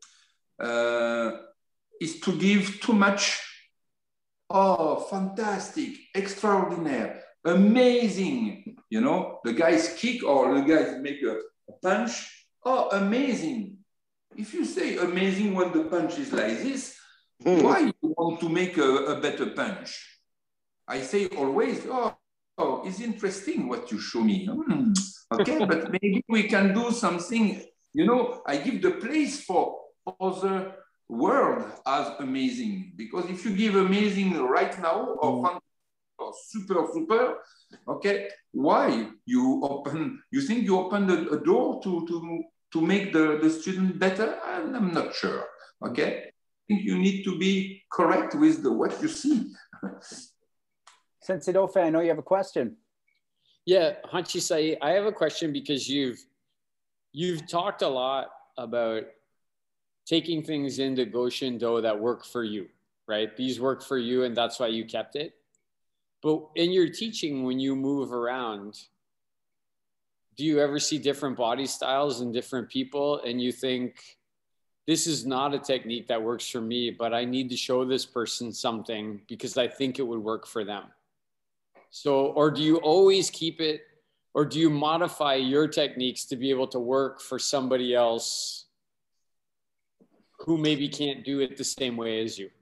is to give too much, oh, fantastic, extraordinary, amazing, you know, the guys kick or the guys make a punch, oh, amazing. If you say amazing when the punch is like this, why you want to make a better punch? I say always, oh, it's interesting what you show me. Okay, but maybe we can do something, you know, I give the place for other word as amazing, because if you give amazing right now or fun or super, okay, why you think you open a door to make the student better? I'm not sure, okay? I think you need to be correct with what you see. Sensei Dauphin, I know you have a question. Yeah, Hanchisai, I have a question because you've talked a lot about taking things into Goshin-Do that work for you, right? These work for you and that's why you kept it. But in your teaching, when you move around, do you ever see different body styles and different people and you think, this is not a technique that works for me, but I need to show this person something because I think it would work for them? So, or do you always keep it, or do you modify your techniques to be able to work for somebody else who maybe can't do it the same way as you?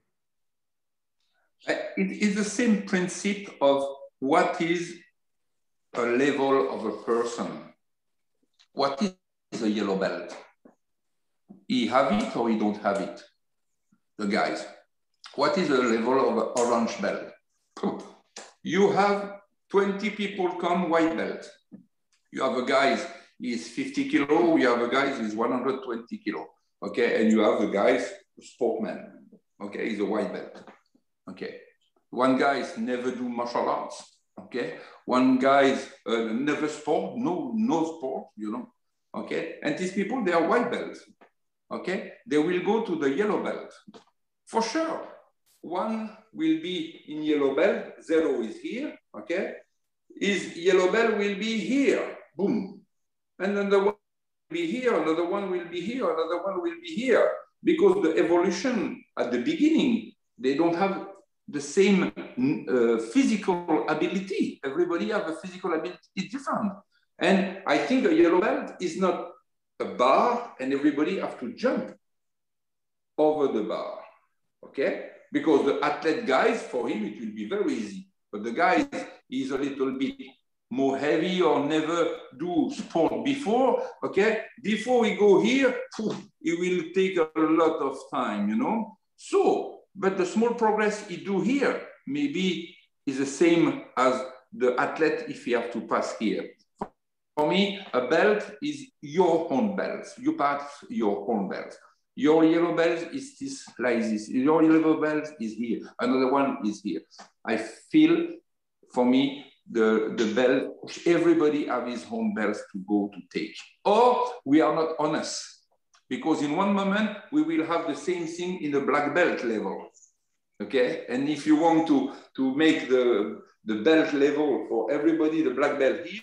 It is the same principle of what is a level of a person. What is a yellow belt? He have it or he don't have it? The guys. What is a level of an orange belt? You have 20 people come white belt. You have a guy is 50 kilo, you have a guy is 120 kilo. Okay, and you have the guys, sportman. Okay, he's a white belt. Okay, one guy is never do martial arts. Okay, one guy is never sport, no sport, you know. Okay, and these people, they are white belts. Okay, they will go to the yellow belt for sure. One will be in yellow belt, 0 is here. Okay, his yellow belt will be here, boom, and then the be here, another one will be here, another one will be here. Because the evolution at the beginning, they don't have the same physical ability. Everybody have a physical ability different. And I think a yellow belt is not a bar and everybody have to jump over the bar, okay? Because the athlete guys, for him, it will be very easy. But the guy is a little bit more heavy or never do sport before, okay? Before we go here, it will take a lot of time, you know? So, but the small progress he do here, maybe is the same as the athlete if he have to pass here. For me, a belt is your own belt. You pass your own belt. Your yellow belt is this, like this. Your yellow belt is here. Another one is here. I feel, for me, the belt, everybody have his own belts to go to take. Or we are not honest. Because in one moment, we will have the same thing in the black belt level. Okay? And if you want to make the belt level for everybody, the black belt here,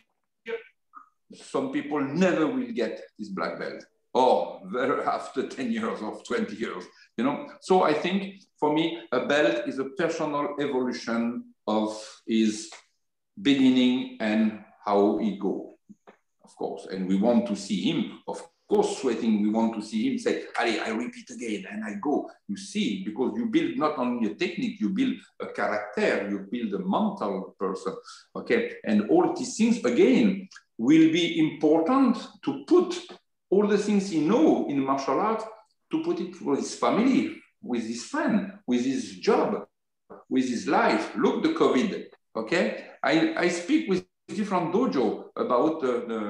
some people never will get this black belt. Or after 10 years or 20 years, you know? So I think, for me, a belt is a personal evolution of his beginning and how he go, of course. And we want to see him, of course, sweating. We want to see him say, "Allez, I repeat again," and I go. You see, because you build not only a technique, you build a character, you build a mental person, okay? And all these things, again, will be important to put all the things he know in martial art, to put it with his family, with his friend, with his job, with his life. Look, the COVID, okay? I speak with different dojo about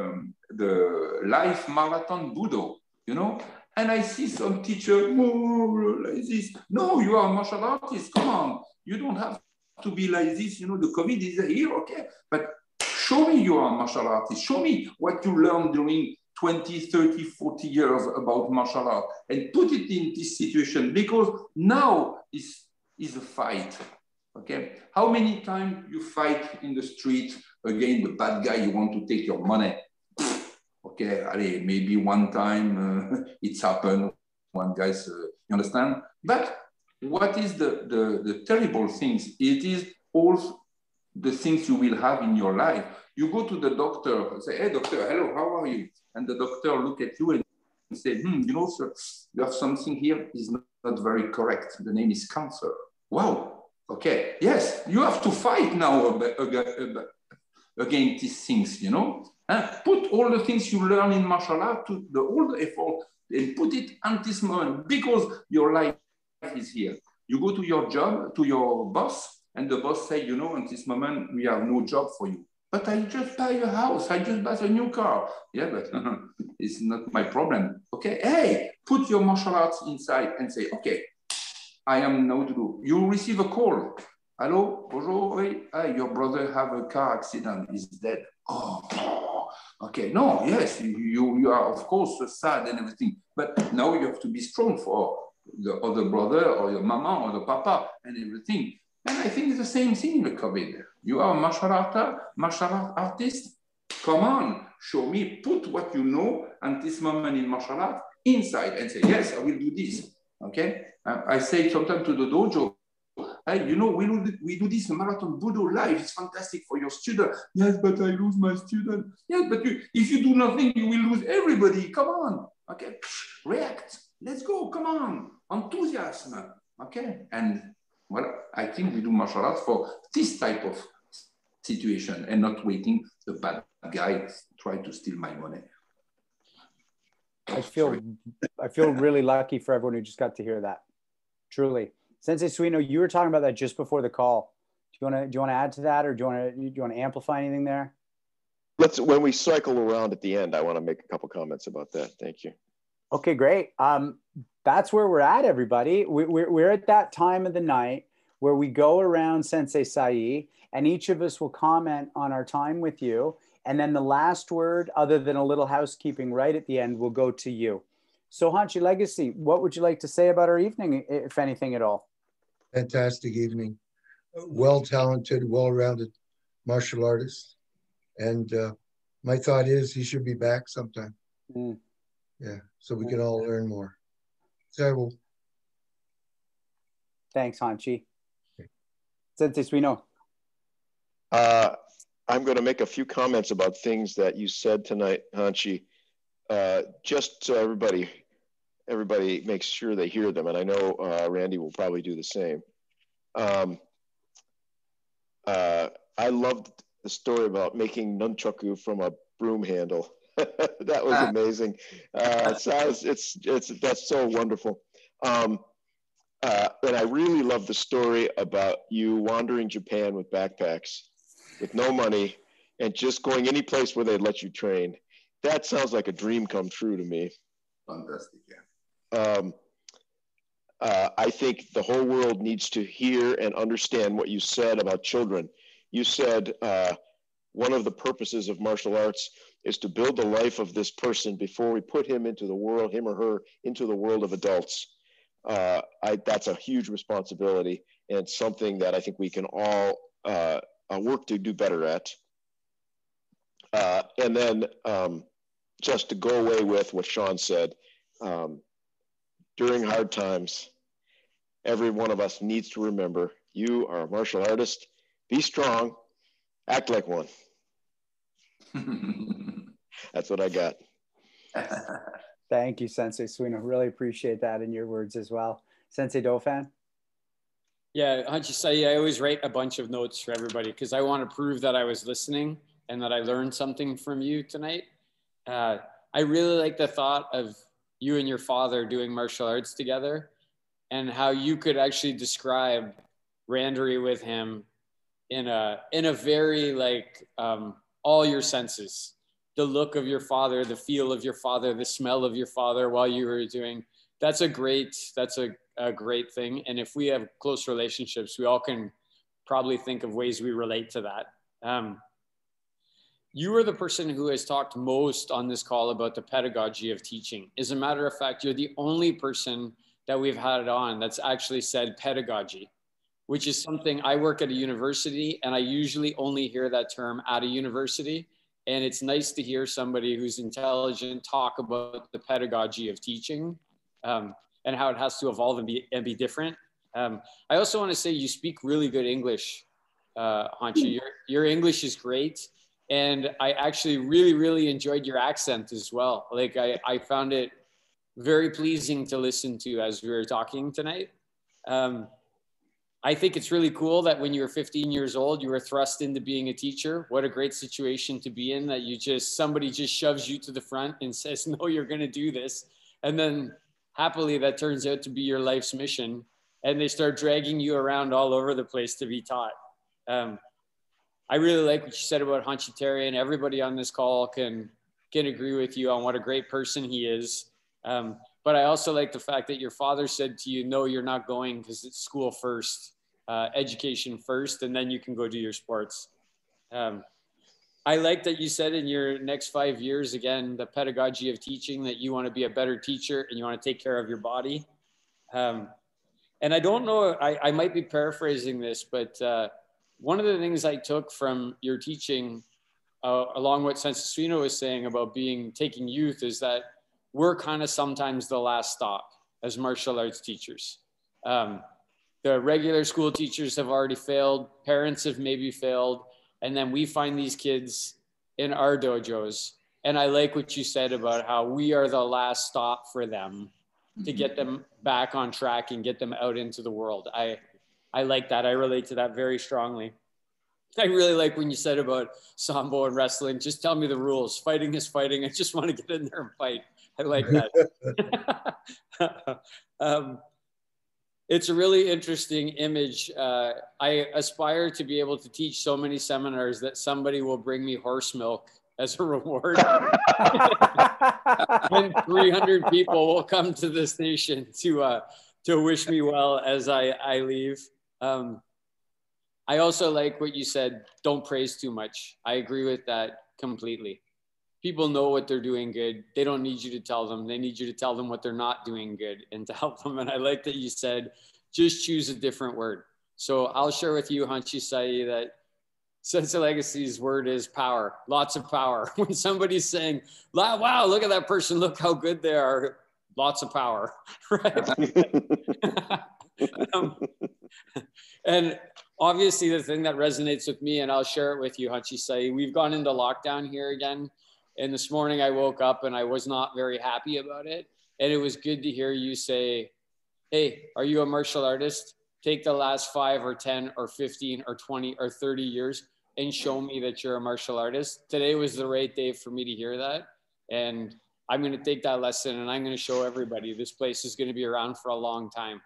the life marathon Budo, you know? And I see some teacher, oh, like this. No, you are a martial artist, come on. You don't have to be like this, you know, the COVID is here, okay? But show me you are a martial artist. Show me what you learned during 20, 30, 40 years about martial art and put it in this situation, because now is a fight, okay? How many times you fight in the street against the bad guy, you want to take your money? Okay, allez, maybe one time it's happened, one guy's, you understand? But what is the terrible things? It is all the things you will have in your life. You go to the doctor and say, "Hey, doctor, hello, how are you?" And the doctor look at you and say, "You know, sir, you have something here is not very correct. The name is cancer." Wow, okay, yes, you have to fight now against these things, you know? Put all the things you learn in martial art to all the effort and put it at this moment, because your life is here. You go to your job, to your boss, and the boss say, "You know, at this moment, we have no job for you." "But I just buy a house, I just buy a new car." "Yeah, but it's not my problem." Okay, hey, put your martial arts inside and say, "Okay, I am now to do." You receive a call. "Hello, bonjour, oui. Your brother have a car accident, he's dead." "Oh, okay, no, yes, you are of course sad and everything, but now you have to be strong for the other brother or your mama or the papa and everything. And I think it's the same thing in the COVID. You are a martial art artist. Come on, show me, put what you know at this moment in martial art inside and say, yes, I will do this. Okay? I say sometimes to the dojo, hey, you know, we do this marathon Budo live. It's fantastic for your student. Yes, but I lose my student. Yes, but if you do nothing, you will lose everybody. Come on. Okay? React. Let's go. Come on. Enthusiasm. Okay? And well, I think we do martial arts for this type of situation and not waiting the bad guy try to steal my money. I feel really lucky for everyone who just got to hear that. Truly. Sensei Suino, you were talking about that just before the call. Do you want to add to that, or do you want to amplify anything there? When we cycle around at the end, I want to make a couple comments about that. Thank you. Okay, great. That's where we're at, everybody. We're at that time of the night where we go around Sensei Sai, and each of us will comment on our time with you. And then the last word, other than a little housekeeping right at the end, will go to you. So Hanshi Legacy, what would you like to say about our evening, if anything at all? Fantastic evening. Well-talented, well-rounded martial artist. And my thought is he should be back sometime. Yeah, so we can all learn more. So, Thanks, Hanshi. Sensei Suino. I'm going to make a few comments about things that you said tonight, Hanshi, just so everybody makes sure they hear them. And I know Randy will probably do the same. I loved the story about making nunchaku from a broom handle. That was amazing. That's so wonderful. And I really love the story about you wandering Japan with backpacks, with no money, and just going any place where they'd let you train. That sounds like a dream come true to me. Fantastic, yeah. I think the whole world needs to hear and understand what you said about children. You said one of the purposes of martial arts is to build the life of this person before we put him into the world, him or her, into the world of adults. That's a huge responsibility and something that I think we can all work to do better at. And then just to go away with what Sean said, during hard times, every one of us needs to remember, you are a martial artist, be strong, act like one. That's what I got. Thank you, Sensei Suino. Really appreciate that in your words as well. Sensei Dauphin? Yeah, Hanshi Sai, I always write a bunch of notes for everybody because I want to prove that I was listening and that I learned something from you tonight. I really like the thought of you and your father doing martial arts together and how you could actually describe Randori with him in a very like all your senses, the look of your father, the feel of your father, the smell of your father while you were doing. That's a great great thing. And if we have close relationships, we all can probably think of ways we relate to that. You are the person who has talked most on this call about the pedagogy of teaching. As a matter of fact, you're the only person that we've had on that's actually said pedagogy, which is something. I work at a university and I usually only hear that term at a university. And it's nice to hear somebody who's intelligent talk about the pedagogy of teaching and how it has to evolve and be different. I also want to say you speak really good English, Hanshi. Your English is great. And I actually really, really enjoyed your accent as well. Like I found it very pleasing to listen to as we were talking tonight. I think it's really cool that when you were 15 years old, you were thrust into being a teacher. What a great situation to be in, that somebody just shoves you to the front and says, no, you're going to do this. And then happily that turns out to be your life's mission. And they start dragging you around all over the place to be taught. I really like what you said about Hanshi Terry, and everybody on this call can agree with you on what a great person he is. But I also like the fact that your father said to you, no, you're not going because it's school first, education first, and then you can go do your sports. I like that you said in your next 5 years, again, the pedagogy of teaching, that you want to be a better teacher and you want to take care of your body. And I don't know, I might be paraphrasing this, but one of the things I took from your teaching, along what Sensei Suino was saying about taking youth, is that we're kind of sometimes the last stop as martial arts teachers. The regular school teachers have already failed, parents have maybe failed, and then we find these kids in our dojos. And I like what you said about how we are the last stop for them to get them back on track and get them out into the world. I like that. I relate to that very strongly. I really like when you said about Sambo and wrestling. Just tell me the rules. Fighting is fighting. I just want to get in there and fight. I like that. It's a really interesting image. I aspire to be able to teach so many seminars that somebody will bring me horse milk as a reward. And 300 people will come to the station to wish me well as I leave. I also like what you said, don't praise too much. I agree with that completely. People know what they're doing good. They don't need you to tell them. They need you to tell them what they're not doing good and to help them. And I like that you said, just choose a different word. So I'll share with you, Hanshi Sai, that Sensei Legacy's word is power, lots of power. When somebody's saying, wow, look at that person, look how good they are, lots of power, right? And obviously the thing that resonates with me, and I'll share it with you, Hachi-san, we've gone into lockdown here again. And this morning I woke up and I was not very happy about it. And it was good to hear you say, hey, are you a martial artist? Take the last 5 or 10 or 15 or 20 or 30 years and show me that you're a martial artist. Today was the right day for me to hear that. And I'm going to take that lesson and I'm going to show everybody this place is going to be around for a long time.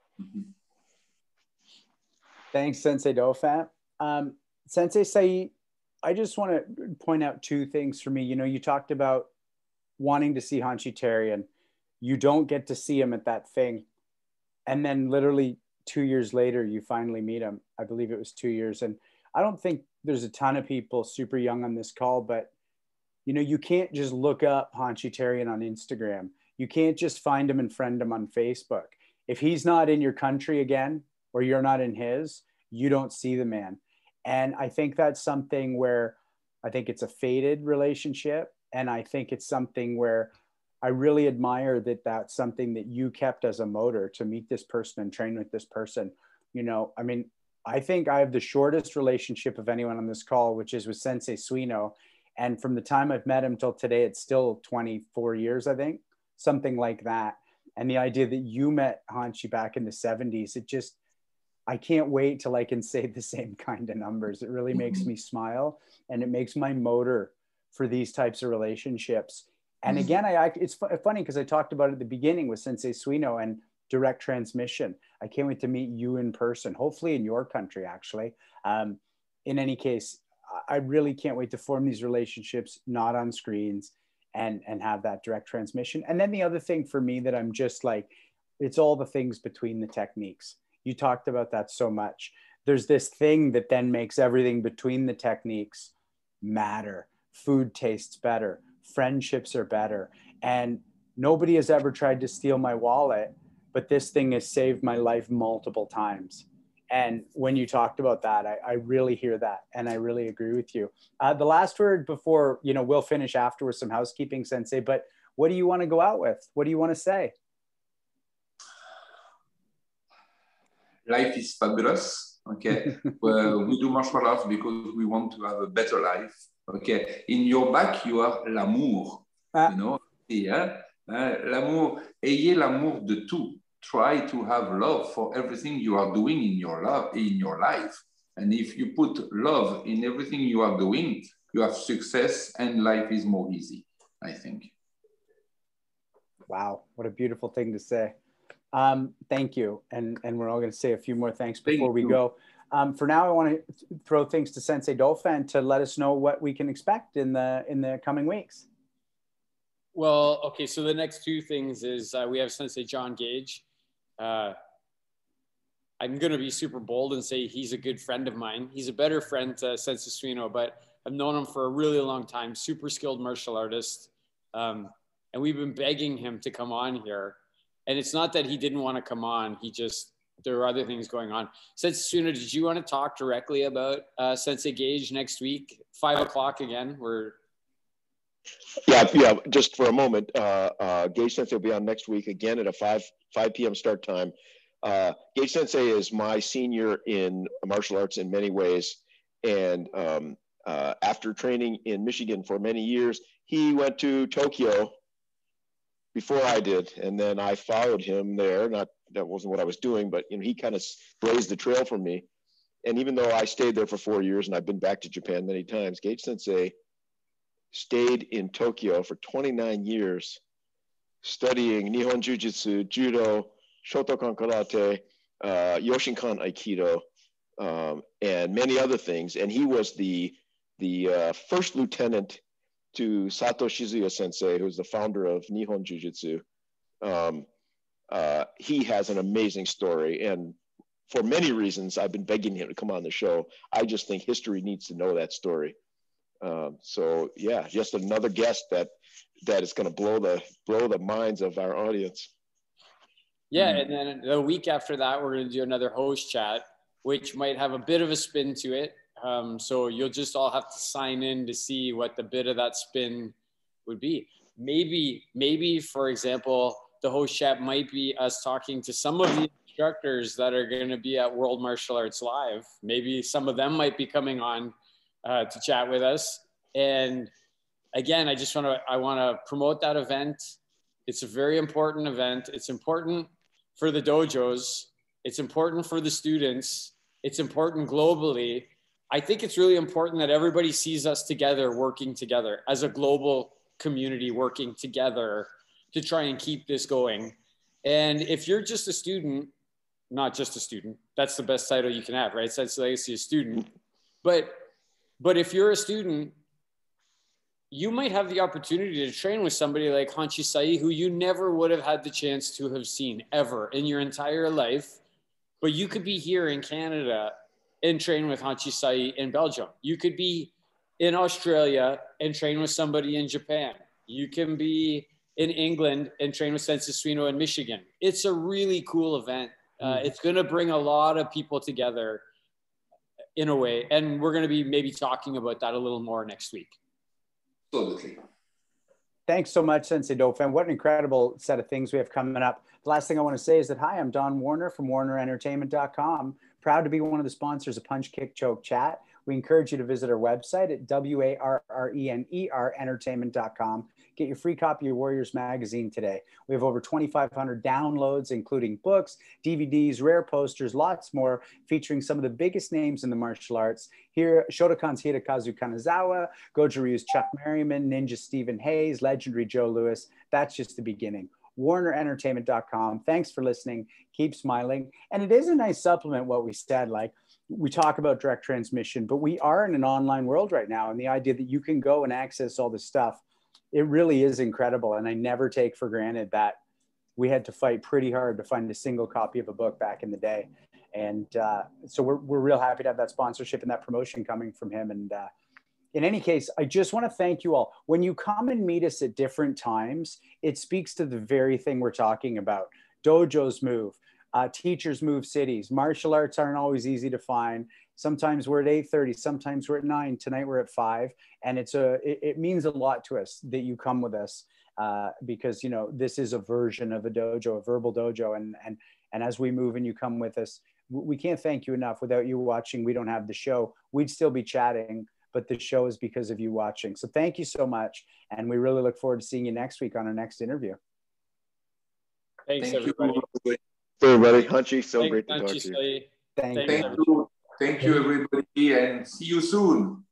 Thanks, Sensei Dauphin. Sensei Sai, I just want to point out 2 things for me. You know, you talked about wanting to see Hanshi Tarian. You don't get to see him at that thing. And then literally 2 years later, you finally meet him. I believe it was 2 years. And I don't think there's a ton of people super young on this call, but you know, you can't just look up Hanshi Tarian on Instagram. You can't just find him and friend him on Facebook. If he's not in your country again, or you're not in his, you don't see the man. And I think that's something where I think it's a faded relationship. And I think it's something where I really admire that that's something that you kept as a motor to meet this person and train with this person. You know, I mean, I think I have the shortest relationship of anyone on this call, which is with Sensei Suino. And from the time I've met him till today, it's still 24 years, I think, something like that. And the idea that you met Hanshi back in the 70s, it just, I can't wait till I can say the same kind of numbers. It really makes me smile, and it makes my motor for these types of relationships. And again, it's funny because I talked about it at the beginning with Sensei Suino and direct transmission. I can't wait to meet you in person, hopefully in your country, actually. In any case, I really can't wait to form these relationships, not on screens, and have that direct transmission. And then the other thing for me that I'm just like, it's all the things between the techniques. You talked about that so much. There's this thing that then makes everything between the techniques matter. Food tastes better. Friendships are better. And nobody has ever tried to steal my wallet, but this thing has saved my life multiple times. And when you talked about that, I really hear that. And I really agree with you. The last word before, you know, we'll finish after with some housekeeping, Sensei, but what do you want to go out with? What do you want to say? Life is fabulous. Okay. Well, we do martial arts because we want to have a better life. Okay. In your back, you are l'amour. You know, yeah. L'amour, ayez l'amour de tout. Try to have love for everything you are doing in your life. And if you put love in everything you are doing, you have success and life is more easy, I think. Wow, what a beautiful thing to say. Thank you. And we're all going to say a few more thanks before we go. For now, I want to throw things to Sensei Dauphin to let us know what we can expect in the coming weeks. Well, okay, so the next 2 things is we have Sensei John Gage. I'm going to be super bold and say he's a good friend of mine. He's a better friend to Sensei Suino, but I've known him for a really long time, super skilled martial artist. And we've been begging him to come on here. And it's not that he didn't want to come on. There were other things going on. Sensei Suino, did you want to talk directly about Sensei Gage next week? 5 o'clock again. Yeah. Just for a moment, Gage Sensei will be on next week again at a 5 p.m. start time. Gage Sensei is my senior in martial arts in many ways. And after training in Michigan for many years, he went to Tokyo before I did. And then I followed him there. That wasn't what I was doing, but you know, he kind of blazed the trail for me. And even though I stayed there for 4 years and I've been back to Japan many times, Gage Sensei stayed in Tokyo for 29 years, studying Nihon Jiu-Jitsu, Judo, Shotokan Karate, Yoshinkan Aikido, and many other things. And he was the first lieutenant to Sato Shizuya Sensei, who's the founder of Nihon Jiu-Jitsu. He has an amazing story. And for many reasons, I've been begging him to come on the show. I just think history needs to know that story. So yeah, just another guest that is going to blow the minds of our audience. Yeah, and then the week after that, we're going to do another host chat, which might have a bit of a spin to it. So you'll just all have to sign in to see what the bit of that spin would be. Maybe for example, the host chat might be us talking to some of the instructors that are going to be at World Martial Arts Live. Maybe some of them might be coming on to chat with us. And again, I want to promote that event. It's a very important event. It's important for the dojos. It's important for the students. It's important globally. I think it's really important that everybody sees us together, working together as a global community, working together to try and keep this going. And if you're just a student, not just a student, that's the best title you can have, right? Sensei Legacy, a student. But if you're a student, you might have the opportunity to train with somebody like Hanshi Sai, who you never would have had the chance to have seen ever in your entire life. But you could be here in Canada and train with Hanshi Sai in Belgium. You could be in Australia and train with somebody in Japan. You can be in England and train with Sensei Suino in Michigan. It's a really cool event. It's going to bring a lot of people together in a way. And we're going to be maybe talking about that a little more next week. Absolutely. Thanks so much, Sensei Dauphin. What an incredible set of things we have coming up. The last thing I want to say is that, hi, I'm Don Warner from WarnerEntertainment.com. Proud to be one of the sponsors of Punch, Kick, Choke, Chat. We encourage you to visit our website at WARRENER entertainment.com. Get your free copy of Warriors Magazine today. We have over 2,500 downloads, including books, DVDs, rare posters, lots more, featuring some of the biggest names in the martial arts. Here, Shotokan's Hidekazu Kanazawa, Goju Ryu's Chuck Merriman, Ninja Stephen Hayes, legendary Joe Louis. That's just the beginning. WarnerEntertainment.com. Thanks for listening. Keep smiling. And it is a nice supplement, what we said. Like, we talk about direct transmission, but we are in an online world right now. And the idea that you can go and access all this stuff, it really is incredible. And I never take for granted that we had to fight pretty hard to find a single copy of a book back in the day. And so we're real happy to have that sponsorship and that promotion coming from him. And in any case, I just want to thank you all. When you come and meet us at different times, it speaks to the very thing we're talking about. Dojos move, teachers move cities. Martial arts aren't always easy to find. Sometimes we're at 8:30, sometimes we're at 9. Tonight we're at 5. And it means a lot to us that you come with us because, you know, this is a version of a dojo, a verbal dojo. And as we move and you come with us, we can't thank you enough. Without you watching, we don't have the show. We'd still be chatting, but the show is because of you watching. So thank you so much. And we really look forward to seeing you next week on our next interview. Thanks, everybody. Everybody, Hanshi, so great to talk to you. Thank you. Thank you, everybody, and see you soon.